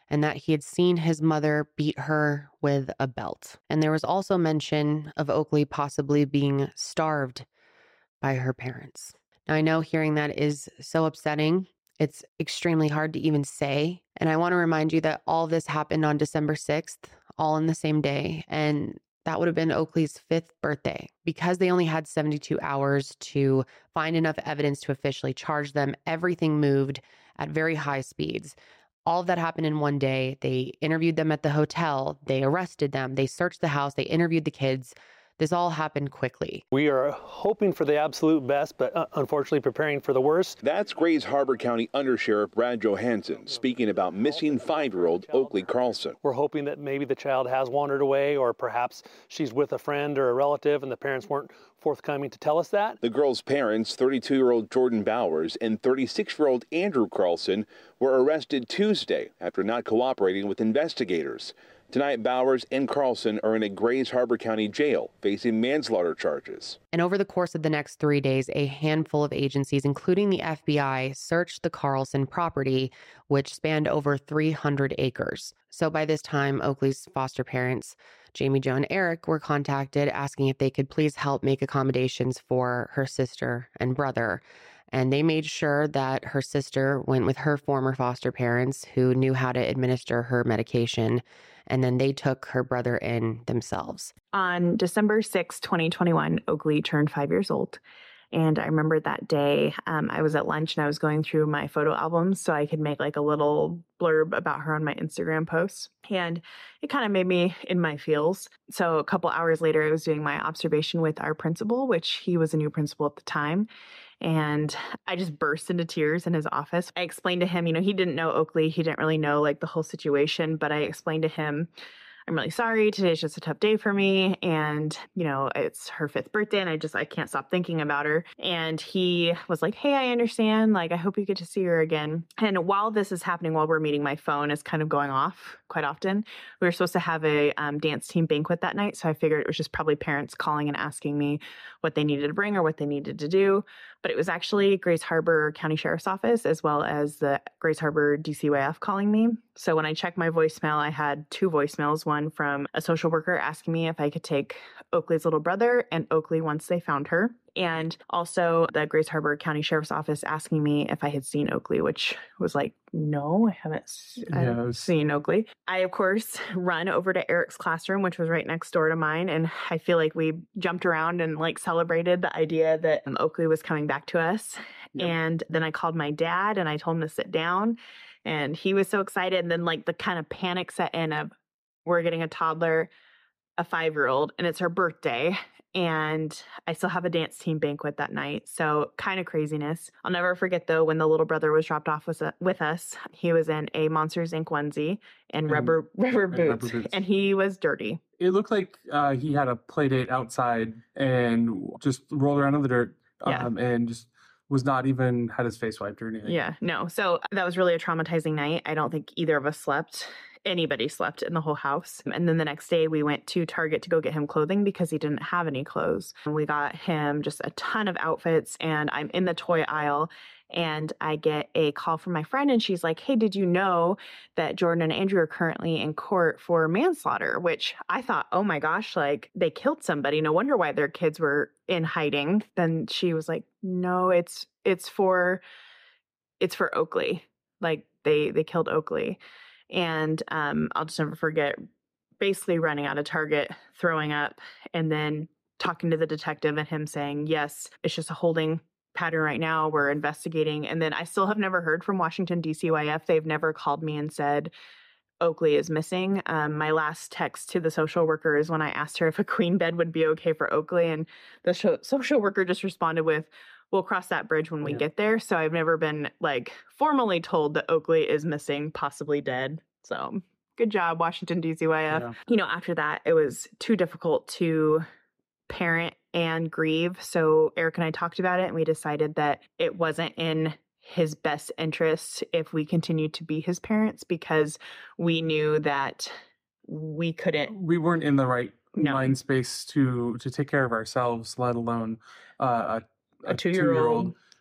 and that he had seen his mother beat her with a belt. And there was also mention of Oakley possibly being starved by her parents. Now, I know hearing that is so upsetting. It's extremely hard to even say. And I want to remind you that all this happened on December 6th, all in the same day. And that would have been Oakley's 5th birthday. Because they only had 72 hours to find enough evidence to officially charge them, everything moved at very high speeds. All of that happened in one day. They interviewed them at the hotel. They arrested them. They searched the house. They interviewed the kids. This all happened quickly. We are hoping for the absolute best, but unfortunately preparing for the worst. That's Grays Harbor County Undersheriff Brad Johansson speaking about missing 5-year-old Oakley Carlson. We're hoping that maybe the child has wandered away, or perhaps she's with a friend or a relative and the parents weren't forthcoming to tell us that. The girl's parents, 32-year-old Jordan Bowers and 36-year-old Andrew Carlson, were arrested Tuesday after not cooperating with investigators. Tonight, Bowers and Carlson are in a Grays Harbor County jail facing manslaughter charges. And over the course of the next 3 days, a handful of agencies, including the FBI, searched the Carlson property, which spanned over 300 acres. So by this time, Oakley's foster parents, Jamie, Joe, and Eric, were contacted asking if they could please help make accommodations for her sister and brother. And they made sure that her sister went with her former foster parents who knew how to administer her medication. And then they took her brother in themselves. On December 6, 2021, Oakley turned 5 years old. And I remember that day, I was at lunch and I was going through my photo albums so I could make like a little blurb about her on my Instagram posts. And it kind of made me in my feels. So a couple hours later, I was doing my observation with our principal, which he was a new principal at the time. And I just burst into tears in his office. I explained to him, he didn't know Oakley. He didn't really know like the whole situation, but I explained to him, I'm really sorry. Today's just a tough day for me. And, it's her 5th birthday and I can't stop thinking about her. And he was like, hey, I understand. Like, I hope you get to see her again. And while this is happening, while we're meeting, my phone is kind of going off quite often. We were supposed to have a dance team banquet that night. So I figured it was just probably parents calling and asking me what they needed to bring or what they needed to do. But it was actually Grays Harbor County Sheriff's Office as well as the Grays Harbor DCYF calling me. So when I checked my voicemail, I had 2 voicemails, one from a social worker asking me if I could take Oakley's little brother and Oakley once they found her. And also the Grays Harbor County Sheriff's Office asking me if I had seen Oakley, which was like, no, I haven't seen Oakley. I, of course, run over to Eric's classroom, which was right next door to mine. And I feel like we jumped around and like celebrated the idea that Oakley was coming back to us. Yep. And then I called my dad and I told him to sit down. And he was so excited. And then like the kind of panic set in of we're getting a toddler, a 5-year-old, and it's her birthday. And I still have a dance team banquet that night. So kind of craziness. I'll never forget, though, when the little brother was dropped off with us, he was in a Monsters, Inc. onesie and rubber boots, and he was dirty. It looked like he had a play date outside and just rolled around in the dirt and just was not even had his face wiped or anything. Yeah, no. So that was really a traumatizing night. I don't think either of us slept. Anybody slept in the whole house. And then the next day we went to Target to go get him clothing because he didn't have any clothes. And we got him just a ton of outfits, and I'm in the toy aisle and I get a call from my friend and she's like, hey, did you know that Jordan and Andrew are currently in court for manslaughter? Which I thought, oh my gosh, like they killed somebody. No wonder why their kids were in hiding. Then she was like, no, it's for Oakley. Like they killed Oakley. And I'll just never forget basically running out of Target, throwing up, and then talking to the detective and him saying, yes, it's just a holding pattern right now. We're investigating. And then I still have never heard from Washington DCYF. They've never called me and said Oakley is missing. My last text to the social worker is when I asked her if a queen bed would be okay for Oakley. And the social worker just responded with, we'll cross that bridge when we get there. So I've never been like formally told that Oakley is missing, possibly dead. So good job, Washington DCYF. Yeah. After that, it was too difficult to parent and grieve. So Eric and I talked about it and we decided that it wasn't in his best interest if we continued to be his parents because we knew that we weren't in the right mind space to take care of ourselves, let alone a 2-year-old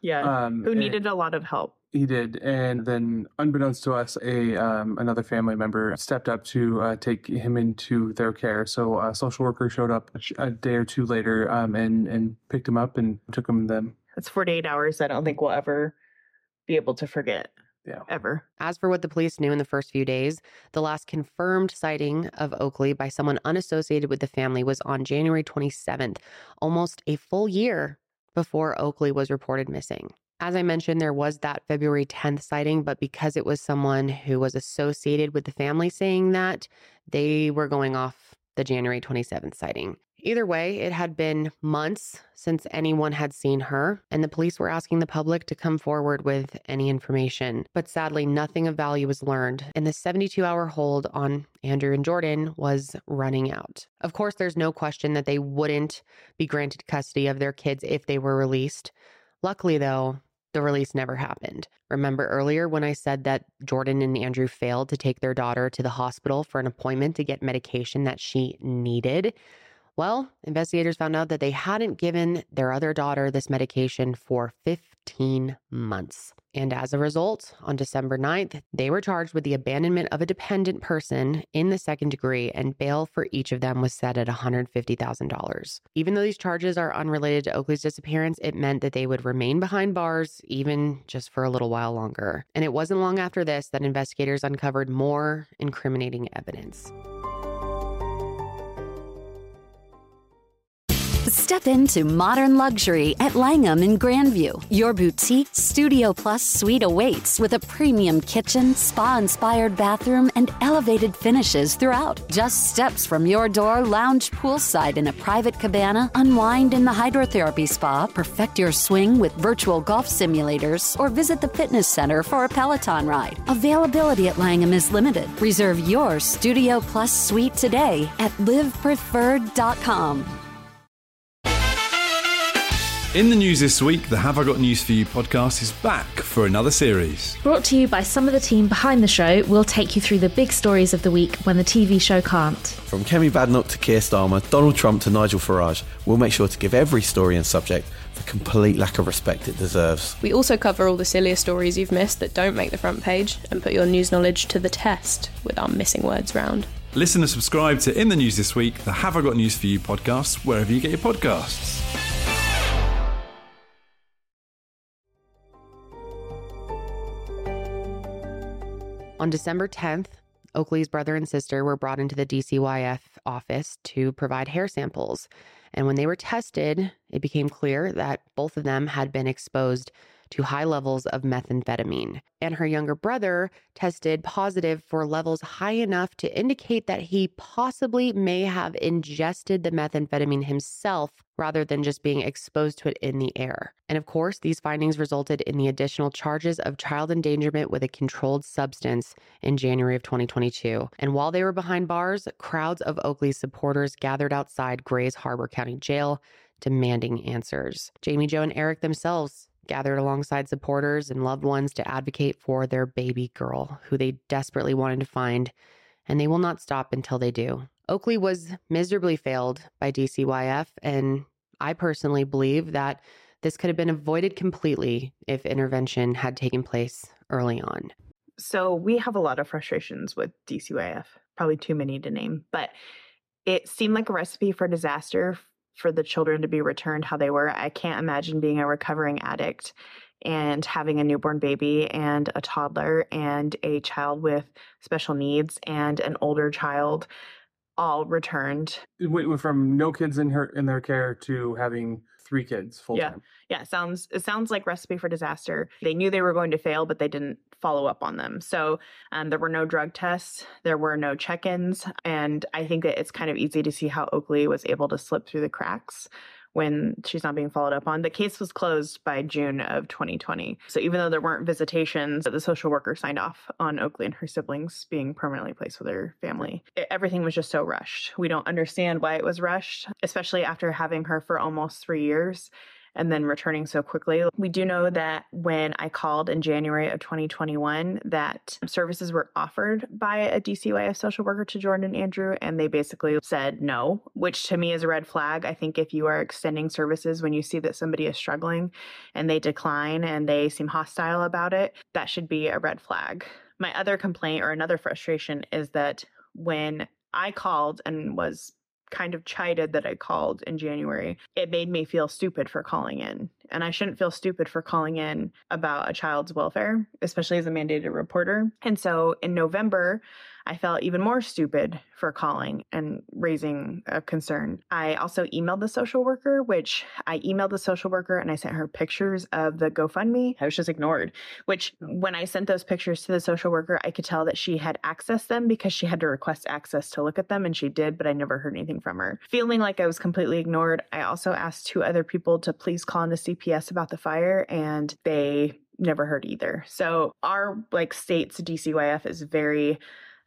Yeah, who and needed a lot of help. He did. And then, unbeknownst to us, another family member stepped up to take him into their care. So a social worker showed up a day or two later and picked him up and took him to them. It's 48 hours I don't think we'll ever be able to forget. Yeah. Ever. As for what the police knew in the first few days, the last confirmed sighting of Oakley by someone unassociated with the family was on January 27th, almost a full year before Oakley was reported missing. As I mentioned, there was that February 10th sighting, but because it was someone who was associated with the family saying that, they were going off the January 27th sighting. Either way, it had been months since anyone had seen her, and the police were asking the public to come forward with any information. But sadly, nothing of value was learned, and the 72-hour hold on Andrew and Jordan was running out. Of course, there's no question that they wouldn't be granted custody of their kids if they were released. Luckily, though, the release never happened. Remember earlier when I said that Jordan and Andrew failed to take their daughter to the hospital for an appointment to get medication that she needed? Well, investigators found out that they hadn't given their other daughter this medication for 15 months. And as a result, on December 9th, they were charged with the abandonment of a dependent person in the second degree, and bail for each of them was set at $150,000. Even though these charges are unrelated to Oakley's disappearance, it meant that they would remain behind bars even just for a little while longer. And it wasn't long after this that investigators uncovered more incriminating evidence. Step into modern luxury at Langham in Grandview. Your boutique Studio Plus suite awaits with a premium kitchen, spa-inspired bathroom, and elevated finishes throughout. Just steps from your door, lounge poolside in a private cabana, unwind in the hydrotherapy spa, perfect your swing with virtual golf simulators, or visit the fitness center for a Peloton ride. Availability at Langham is limited. Reserve your Studio Plus suite today at livepreferred.com. In the news this week, the Have I Got News For You podcast is back for another series. Brought to you by some of the team behind the show, we'll take you through the big stories of the week when the TV show can't. From Kemi Badnoch to Keir Starmer, Donald Trump to Nigel Farage, we'll make sure to give every story and subject the complete lack of respect it deserves. We also cover all the sillier stories you've missed that don't make the front page and put your news knowledge to the test with our missing words round. Listen and subscribe to In the News This Week, the Have I Got News For You podcast, wherever you get your podcasts. On December 10th, Oakley's brother and sister were brought into the DCYF office to provide hair samples. And when they were tested, it became clear that both of them had been exposed to high levels of methamphetamine. And her younger brother tested positive for levels high enough to indicate that he possibly may have ingested the methamphetamine himself rather than just being exposed to it in the air. And of course, these findings resulted in the additional charges of child endangerment with a controlled substance in January of 2022. And while they were behind bars, crowds of Oakley's supporters gathered outside Grays Harbor County Jail demanding answers. Jamie, Joe, and Eric themselves gathered alongside supporters and loved ones to advocate for their baby girl, who they desperately wanted to find, and they will not stop until they do. Oakley was miserably failed by DCYF, and I personally believe that this could have been avoided completely if intervention had taken place early on. So we have a lot of frustrations with DCYF, probably too many to name, but it seemed like a recipe for disaster for the children to be returned how they were. I can't imagine being a recovering addict and having a newborn baby and a toddler and a child with special needs and an older child all returned. It went from no kids in their care to having 3 kids full time. Yeah, it sounds like recipe for disaster. They knew they were going to fail, but they didn't follow up on them. So there were no drug tests, there were no check-ins, and I think that it's kind of easy to see how Oakley was able to slip through the cracks when she's not being followed up on. The case was closed by June of 2020. So even though there weren't visitations, the social worker signed off on Oakley and her siblings being permanently placed with her family. Everything was just so rushed. We don't understand why it was rushed, especially after having her for almost 3 years and then returning so quickly. We do know that when I called in January of 2021, that services were offered by a DCYF social worker to Jordan and Andrew, and they basically said no, which to me is a red flag. I think if you are extending services when you see that somebody is struggling and they decline and they seem hostile about it, that should be a red flag. My other complaint or another frustration is that when I called and was kind of chided that I called in January, it made me feel stupid for calling in. And I shouldn't feel stupid for calling in about a child's welfare, especially as a mandated reporter. And so in November, I felt even more stupid for calling and raising a concern. I also emailed the social worker, and I sent her pictures of the GoFundMe. I was just ignored, which when I sent those pictures to the social worker, I could tell that she had accessed them because she had to request access to look at them, and she did, but I never heard anything from her. Feeling like I was completely ignored, I also asked 2 other people to please call into CPS about the fire, and they never heard either. So our state's DCYF is very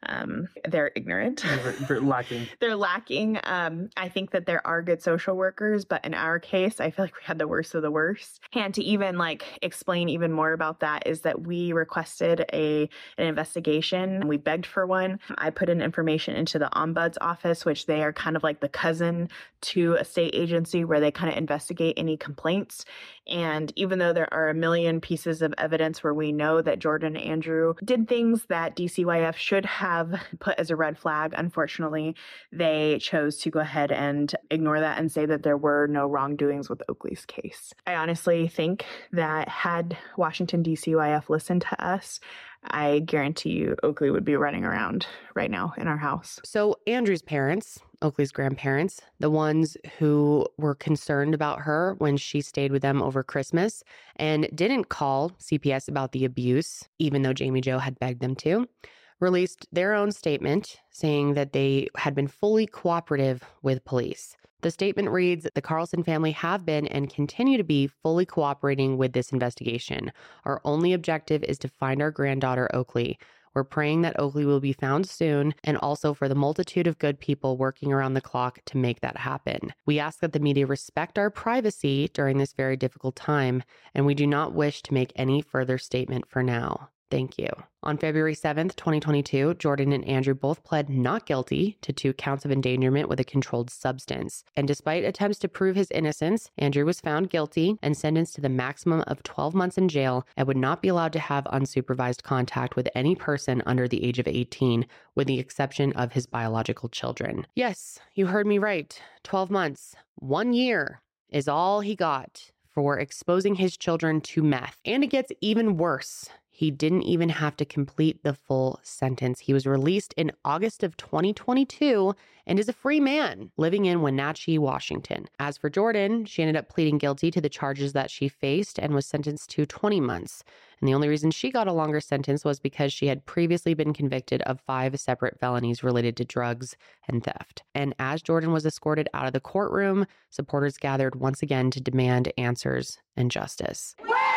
they're ignorant. They're lacking. They're lacking. I think that there are good social workers, but in our case, I feel like we had the worst of the worst. And to even explain even more about that is that we requested an investigation. We begged for one. I put in information into the Ombuds office, which they are kind of like the cousin to a state agency where they kind of investigate any complaints. And even though there are a million pieces of evidence where we know that Jordan and Andrew did things that DCYF should have put as a red flag, unfortunately, they chose to go ahead and ignore that and say that there were no wrongdoings with Oakley's case. I honestly think that had Washington DCYF listened to us, I guarantee you Oakley would be running around right now in our house. So Andrew's parents, Oakley's grandparents, the ones who were concerned about her when she stayed with them over Christmas and didn't call CPS about the abuse, even though Jamie Jo had begged them to, released their own statement saying that they had been fully cooperative with police. The statement reads, "The Carlson family have been and continue to be fully cooperating with this investigation. Our only objective is to find our granddaughter, Oakley. We're praying that Oakley will be found soon and also for the multitude of good people working around the clock to make that happen. We ask that the media respect our privacy during this very difficult time, and we do not wish to make any further statement for now. Thank you." On February 7th, 2022, Jordan and Andrew both pled not guilty to 2 counts of endangerment with a controlled substance. And despite attempts to prove his innocence, Andrew was found guilty and sentenced to the maximum of 12 months in jail and would not be allowed to have unsupervised contact with any person under the age of 18, with the exception of his biological children. Yes, you heard me right. 12 months. 1 year is all he got for exposing his children to meth. And it gets even worse. He didn't even have to complete the full sentence. He was released in August of 2022 and is a free man living in Wenatchee, Washington. As for Jordan, she ended up pleading guilty to the charges that she faced and was sentenced to 20 months. And the only reason she got a longer sentence was because she had previously been convicted of 5 separate felonies related to drugs and theft. And as Jordan was escorted out of the courtroom, supporters gathered once again to demand answers and justice.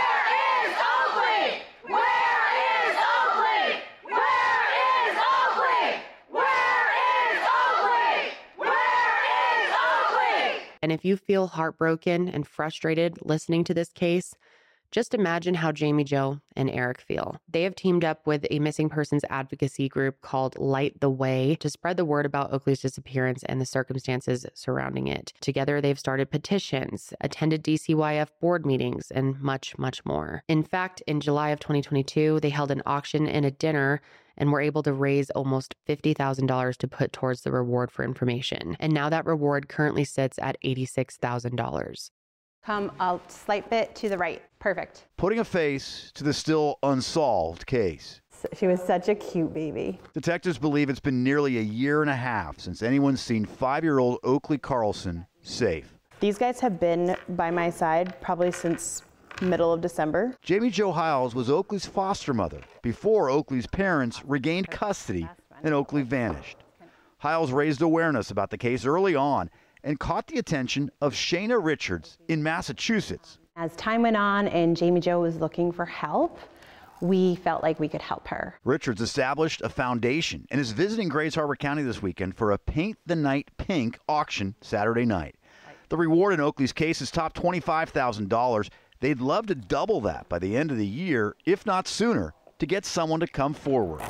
And if you feel heartbroken and frustrated listening to this case, just imagine how Jamie Jo and Eric feel. They have teamed up with a missing persons advocacy group called Light the Way to spread the word about Oakley's disappearance and the circumstances surrounding it. Together, they've started petitions, attended DCYF board meetings, and much, much more. In fact, in July of 2022, they held an auction and a dinner and were able to raise almost $50,000 to put towards the reward for information. And now that reward currently sits at $86,000. Come a slight bit to the right. Perfect. Putting a face to the still unsolved case. She was such a cute baby. Detectives believe it's been nearly a year and a half since anyone's seen 5-year-old Oakley Carlson safe. These guys have been by my side probably since middle of December. Jamie Jo Hiles was Oakley's foster mother before Oakley's parents regained custody and Oakley vanished. Hiles raised awareness about the case early on and caught the attention of Shayna Richards in Massachusetts. As time went on and Jamie Jo was looking for help, we felt like we could help her. Richards established a foundation and is visiting Grays Harbor County this weekend for a Paint the Night Pink auction Saturday night. The reward in Oakley's case is topped $25,000. They'd love to double that by the end of the year, if not sooner, to get someone to come forward.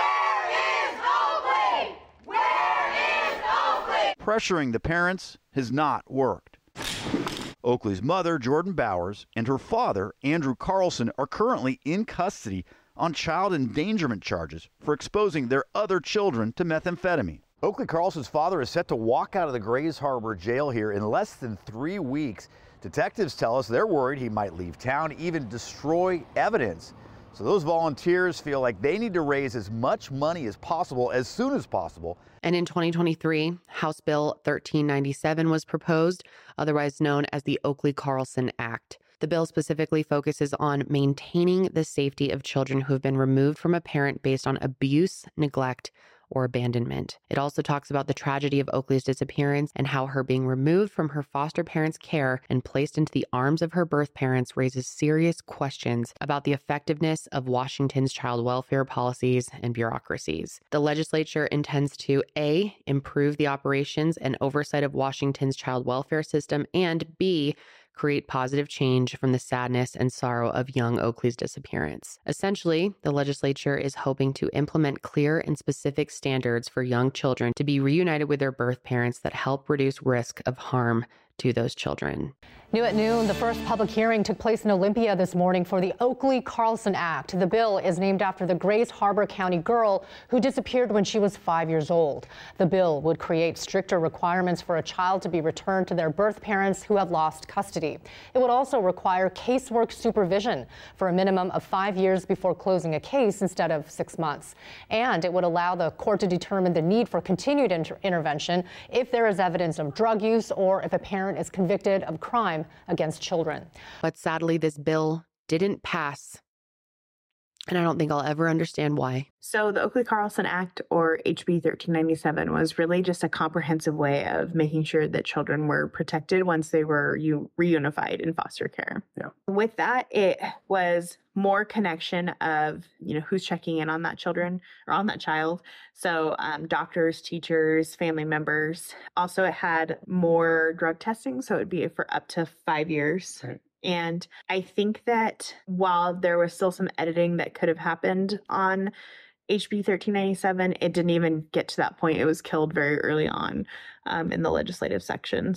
Pressuring the parents has not worked. Oakley's mother, Jordan Bowers, and her father, Andrew Carlson, are currently in custody on child endangerment charges for exposing their other children to methamphetamine. Oakley Carlson's father is set to walk out of the Grays Harbor jail here in less than 3 weeks. Detectives tell us they're worried he might leave town, even destroy evidence. So those volunteers feel like they need to raise as much money as possible as soon as possible. And in 2023, House Bill 1397 was proposed, otherwise known as the Oakley-Carlson Act. The bill specifically focuses on maintaining the safety of children who have been removed from a parent based on abuse, neglect, or abandonment. It also talks about the tragedy of Oakley's disappearance and how her being removed from her foster parents' care and placed into the arms of her birth parents raises serious questions about the effectiveness of Washington's child welfare policies and bureaucracies. The legislature intends to A, improve the operations and oversight of Washington's child welfare system, and B, create positive change from the sadness and sorrow of young Oakley's disappearance. Essentially, the legislature is hoping to implement clear and specific standards for young children to be reunited with their birth parents that help reduce risk of harm to those children. New at noon, the first public hearing took place in Olympia this morning for the Oakley-Carlson Act. The bill is named after the Grays Harbor County girl who disappeared when she was 5 years old. The bill would create stricter requirements for a child to be returned to their birth parents who have lost custody. It would also require casework supervision for a minimum of 5 years before closing a case instead of 6 months. And it would allow the court to determine the need for continued intervention if there is evidence of drug use or if a parent is convicted of crime against children. But sadly, this bill didn't pass, and I don't think I'll ever understand why. So the Oakley-Carlson Act, or HB 1397, was really just a comprehensive way of making sure that children were protected once they were reunified in foster care. Yeah. With that, it was more connection of, who's checking in on that children or on that child. So doctors, teachers, family members. Also, it had more drug testing, so it would be for up to 5 years. Right. And I think that while there was still some editing that could have happened on HB 1397, it didn't even get to that point. It was killed very early on in the legislative session.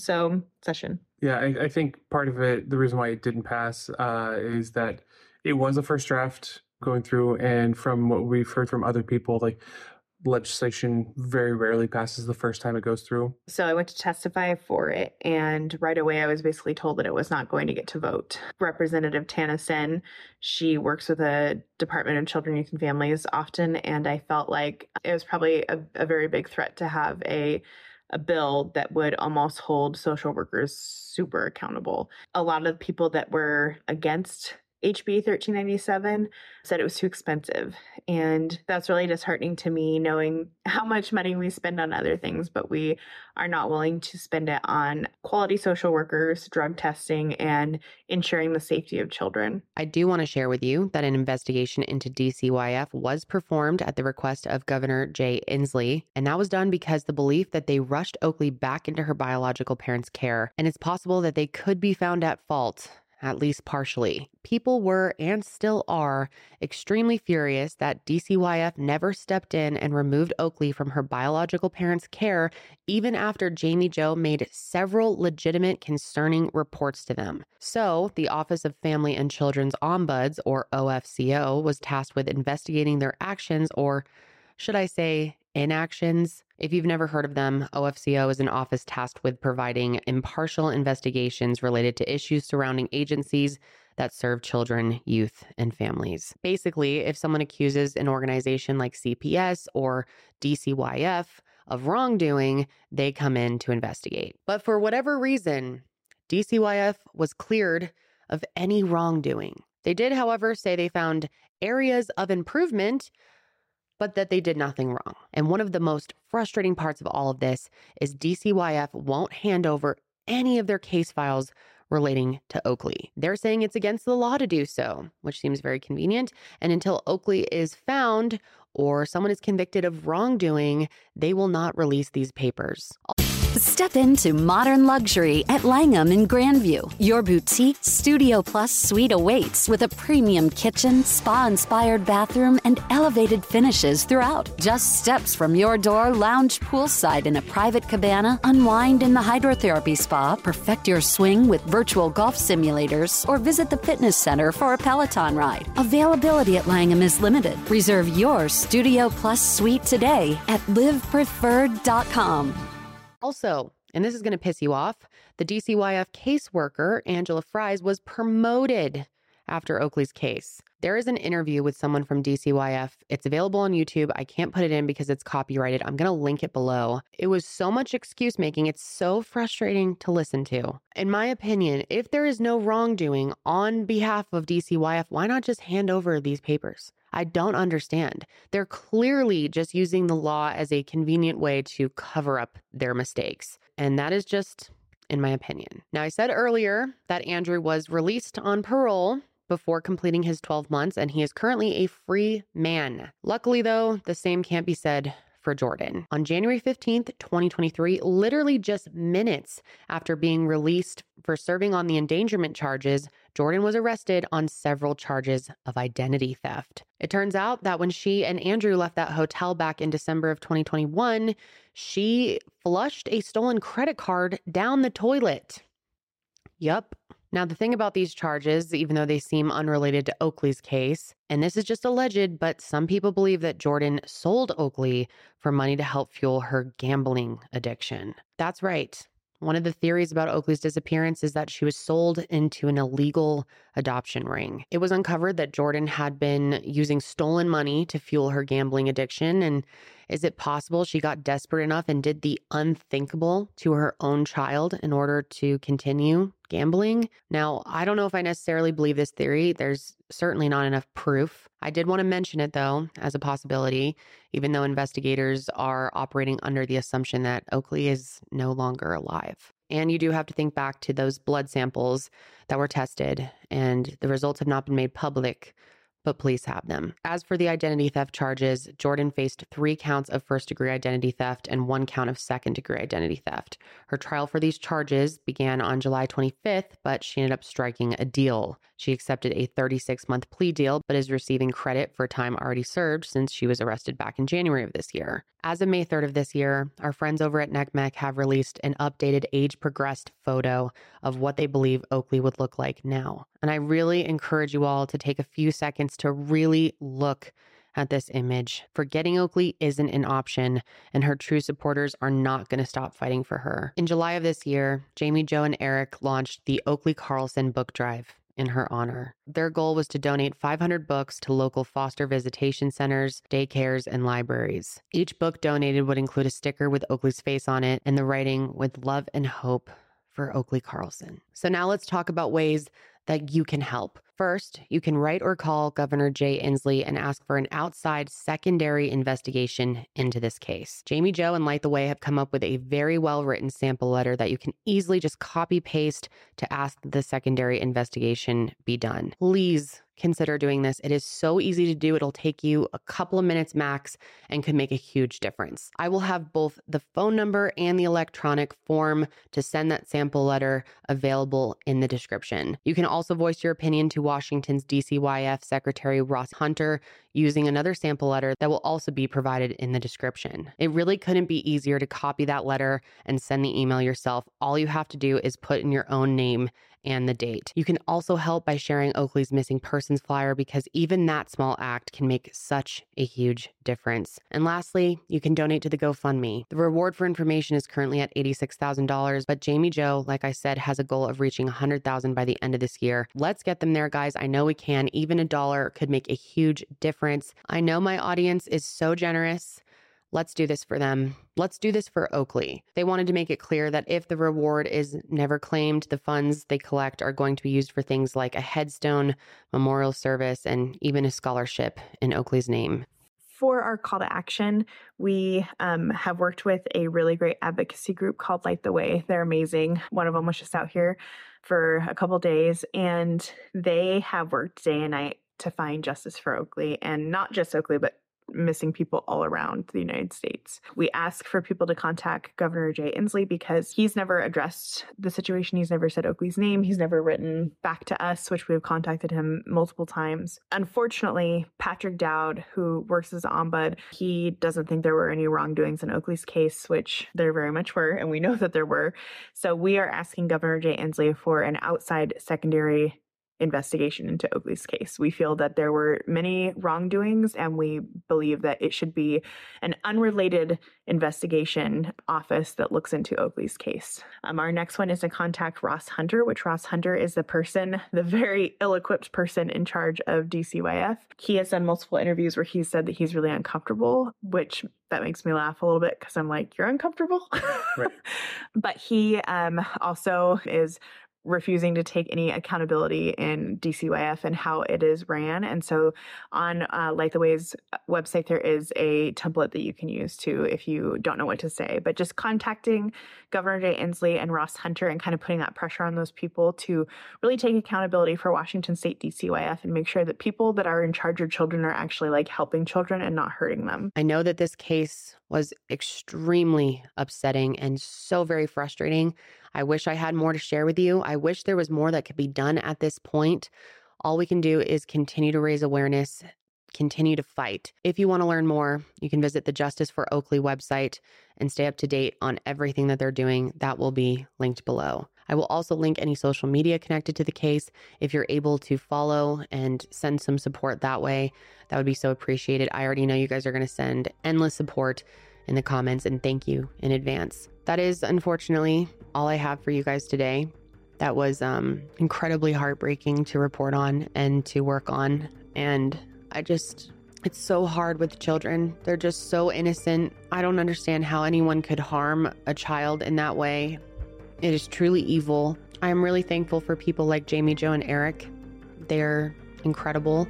Yeah, I think part of it, the reason why it didn't pass is that it was a first draft going through, and from what we've heard from other people, like legislation very rarely passes the first time it goes through. So I went to testify for it, and right away I was basically told that it was not going to get to vote. Representative Tana Sen, she works with the Department of Children, Youth, and Families often, and I felt like it was probably a very big threat to have a bill that would almost hold social workers super accountable. A lot of people that were against HB 1397 said it was too expensive. And that's really disheartening to me, knowing how much money we spend on other things, but we are not willing to spend it on quality social workers, drug testing, and ensuring the safety of children. I do want to share with you that an investigation into DCYF was performed at the request of Governor Jay Inslee, and that was done because the belief that they rushed Oakley back into her biological parents' care, and it's possible that they could be found at fault, at least partially. People were, and still are, extremely furious that DCYF never stepped in and removed Oakley from her biological parents' care, even after Jamie Jo made several legitimate concerning reports to them. So, the Office of Family and Children's Ombuds, or OFCO, was tasked with investigating their actions, or should I say, inactions. If you've never heard of them, OFCO is an office tasked with providing impartial investigations related to issues surrounding agencies that serve children, youth, and families. Basically, if someone accuses an organization like CPS or DCYF of wrongdoing, they come in to investigate. But for whatever reason, DCYF was cleared of any wrongdoing. They did, however, say they found areas of improvement, but that they did nothing wrong. And one of the most frustrating parts of all of this is DCYF won't hand over any of their case files relating to Oakley. They're saying it's against the law to do so, which seems very convenient. And until Oakley is found or someone is convicted of wrongdoing, they will not release these papers. Step into modern luxury at Langham in Grandview. Your boutique Studio Plus suite awaits with a premium kitchen, spa-inspired bathroom, and elevated finishes throughout. Just steps from your door, lounge poolside in a private cabana, unwind in the hydrotherapy spa, perfect your swing with virtual golf simulators, or visit the fitness center for a Peloton ride. Availability at Langham is limited. Reserve your Studio Plus suite today at livepreferred.com. Also, and this is going to piss you off, the DCYF caseworker, Angela Fries, was promoted after Oakley's case. There is an interview with someone from DCYF. It's available on YouTube. I can't put it in because it's copyrighted. I'm going to link it below. It was so much excuse making. It's so frustrating to listen to. In my opinion, if there is no wrongdoing on behalf of DCYF, why not just hand over these papers? I don't understand. They're clearly just using the law as a convenient way to cover up their mistakes. And that is just, in my opinion. Now, I said earlier that Andrew was released on parole before completing his 12 months, and he is currently a free man. Luckily, though, the same can't be said for Jordan. On January 15th, 2023, literally just minutes after being released for serving on the endangerment charges, Jordan was arrested on several charges of identity theft. It turns out that when she and Andrew left that hotel back in December of 2021, she flushed a stolen credit card down the toilet. Yup. Now, the thing about these charges, even though they seem unrelated to Oakley's case, and this is just alleged, but some people believe that Jordan sold Oakley for money to help fuel her gambling addiction. That's right. One of the theories about Oakley's disappearance is that she was sold into an illegal adoption ring. It was uncovered that Jordan had been using stolen money to fuel her gambling addiction. And is it possible she got desperate enough and did the unthinkable to her own child in order to continue gambling? Now, I don't know if I necessarily believe this theory. There's certainly not enough proof. I did want to mention it, though, as a possibility, even though investigators are operating under the assumption that Oakley is no longer alive. And you do have to think back to those blood samples that were tested, and the results have not been made public, but police have them. As for the identity theft charges, Jordan faced 3 counts of first-degree identity theft and 1 count of second-degree identity theft. Her trial for these charges began on July 25th, but she ended up striking a deal. She accepted a 36-month plea deal, but is receiving credit for time already served since she was arrested back in January of this year. As of May 3rd of this year, our friends over at NCMEC have released an updated age-progressed photo of what they believe Oakley would look like now. And I really encourage you all to take a few seconds to really look at this image. Forgetting Oakley isn't an option, and her true supporters are not going to stop fighting for her. In July of this year, Jamie, Joe, and Eric launched the Oakley Carlson Book Drive in her honor. Their goal was to donate 500 books to local foster visitation centers, daycares, and libraries. Each book donated would include a sticker with Oakley's face on it and the writing "With love and hope for Oakley Carlson." So now let's talk about ways that you can help. First, you can write or call Governor Jay Inslee and ask for an outside secondary investigation into this case. Jamie, Joe, and Light the Way have come up with a very well-written sample letter that you can easily just copy-paste to ask that the secondary investigation be done. Please consider doing this. It is so easy to do. It'll take you a couple of minutes max and could make a huge difference. I will have both the phone number and the electronic form to send that sample letter available in the description. You can also voice your opinion to Washington's DCYF Secretary Ross Hunter using another sample letter that will also be provided in the description. It really couldn't be easier to copy that letter and send the email yourself. All you have to do is put in your own name and the date. You can also help by sharing Oakley's missing persons flyer, because even that small act can make such a huge difference. And lastly, you can donate to the GoFundMe. The reward for information is currently at $86,000, but Jamie Joe, like I said, has a goal of reaching $100,000 by the end of this year. Let's get them there, guys. I know we can. Even $1 could make a huge difference. I know my audience is so generous. Let's do this for them. Let's do this for Oakley. They wanted to make it clear that if the reward is never claimed, the funds they collect are going to be used for things like a headstone, memorial service, and even a scholarship in Oakley's name. For our call to action, we have worked with a really great advocacy group called Light the Way. They're amazing. One of them was just out here for a couple days, and they have worked day and night to find justice for Oakley, and not just Oakley, but missing people all around the United States. We ask for people to contact Governor Jay Inslee because he's never addressed the situation. He's never said Oakley's name. He's never written back to us, which we've contacted him multiple times. Unfortunately, Patrick Dowd, who works as an ombud, he doesn't think there were any wrongdoings in Oakley's case, which there very much were, and we know that there were. So we are asking Governor Jay Inslee for an outside secondary investigation into Oakley's case. We feel that there were many wrongdoings, and we believe that it should be an unrelated investigation office that looks into Oakley's case. Our next one is to contact Ross Hunter, which Ross Hunter is the very ill-equipped person in charge of DCYF. He has done multiple interviews where he said that he's really uncomfortable, which that makes me laugh a little bit because I'm like, you're uncomfortable? Right. But he also is refusing to take any accountability in DCYF and how it is ran. And so on Light the Way's website, there is a template that you can use too if you don't know what to say. But just contacting Governor Jay Inslee and Ross Hunter and kind of putting that pressure on those people to really take accountability for Washington State DCYF and make sure that people that are in charge of children are actually like helping children and not hurting them. I know that this case was extremely upsetting and so very frustrating. I wish I had more to share with you. I wish there was more that could be done at this point. All we can do is continue to raise awareness, continue to fight. If you want to learn more, you can visit the Justice for Oakley website and stay up to date on everything that they're doing. That will be linked below. I will also link any social media connected to the case. If you're able to follow and send some support that way, that would be so appreciated. I already know you guys are going to send endless support in the comments, and thank you in advance. That is unfortunately all I have for you guys today. That was incredibly heartbreaking to report on and to work on. And it's so hard with children. They're just so innocent. I don't understand how anyone could harm a child in that way. It is truly evil. I am really thankful for people like Jamie, Joe, and Eric. They're incredible.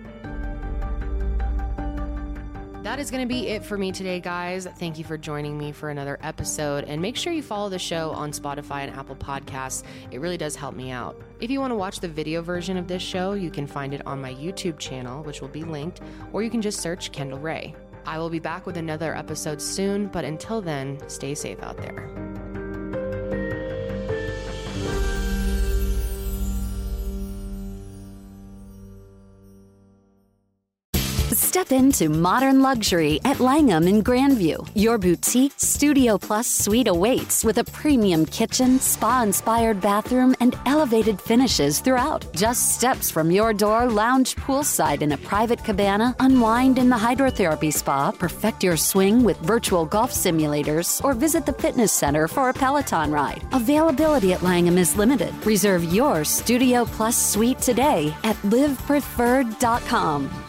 That is going to be it for me today, guys. Thank you for joining me for another episode. And make sure you follow the show on Spotify and Apple Podcasts. It really does help me out. If you want to watch the video version of this show, you can find it on my YouTube channel, which will be linked, or you can just search Kendall Ray. I will be back with another episode soon, but until then, stay safe out there. Step into modern luxury at Langham in Grandview. Your boutique Studio Plus suite awaits with a premium kitchen, spa-inspired bathroom, and elevated finishes throughout. Just steps from your door, lounge poolside in a private cabana, unwind in the hydrotherapy spa, perfect your swing with virtual golf simulators, or visit the fitness center for a Peloton ride. Availability at Langham is limited. Reserve your Studio Plus suite today at livepreferred.com.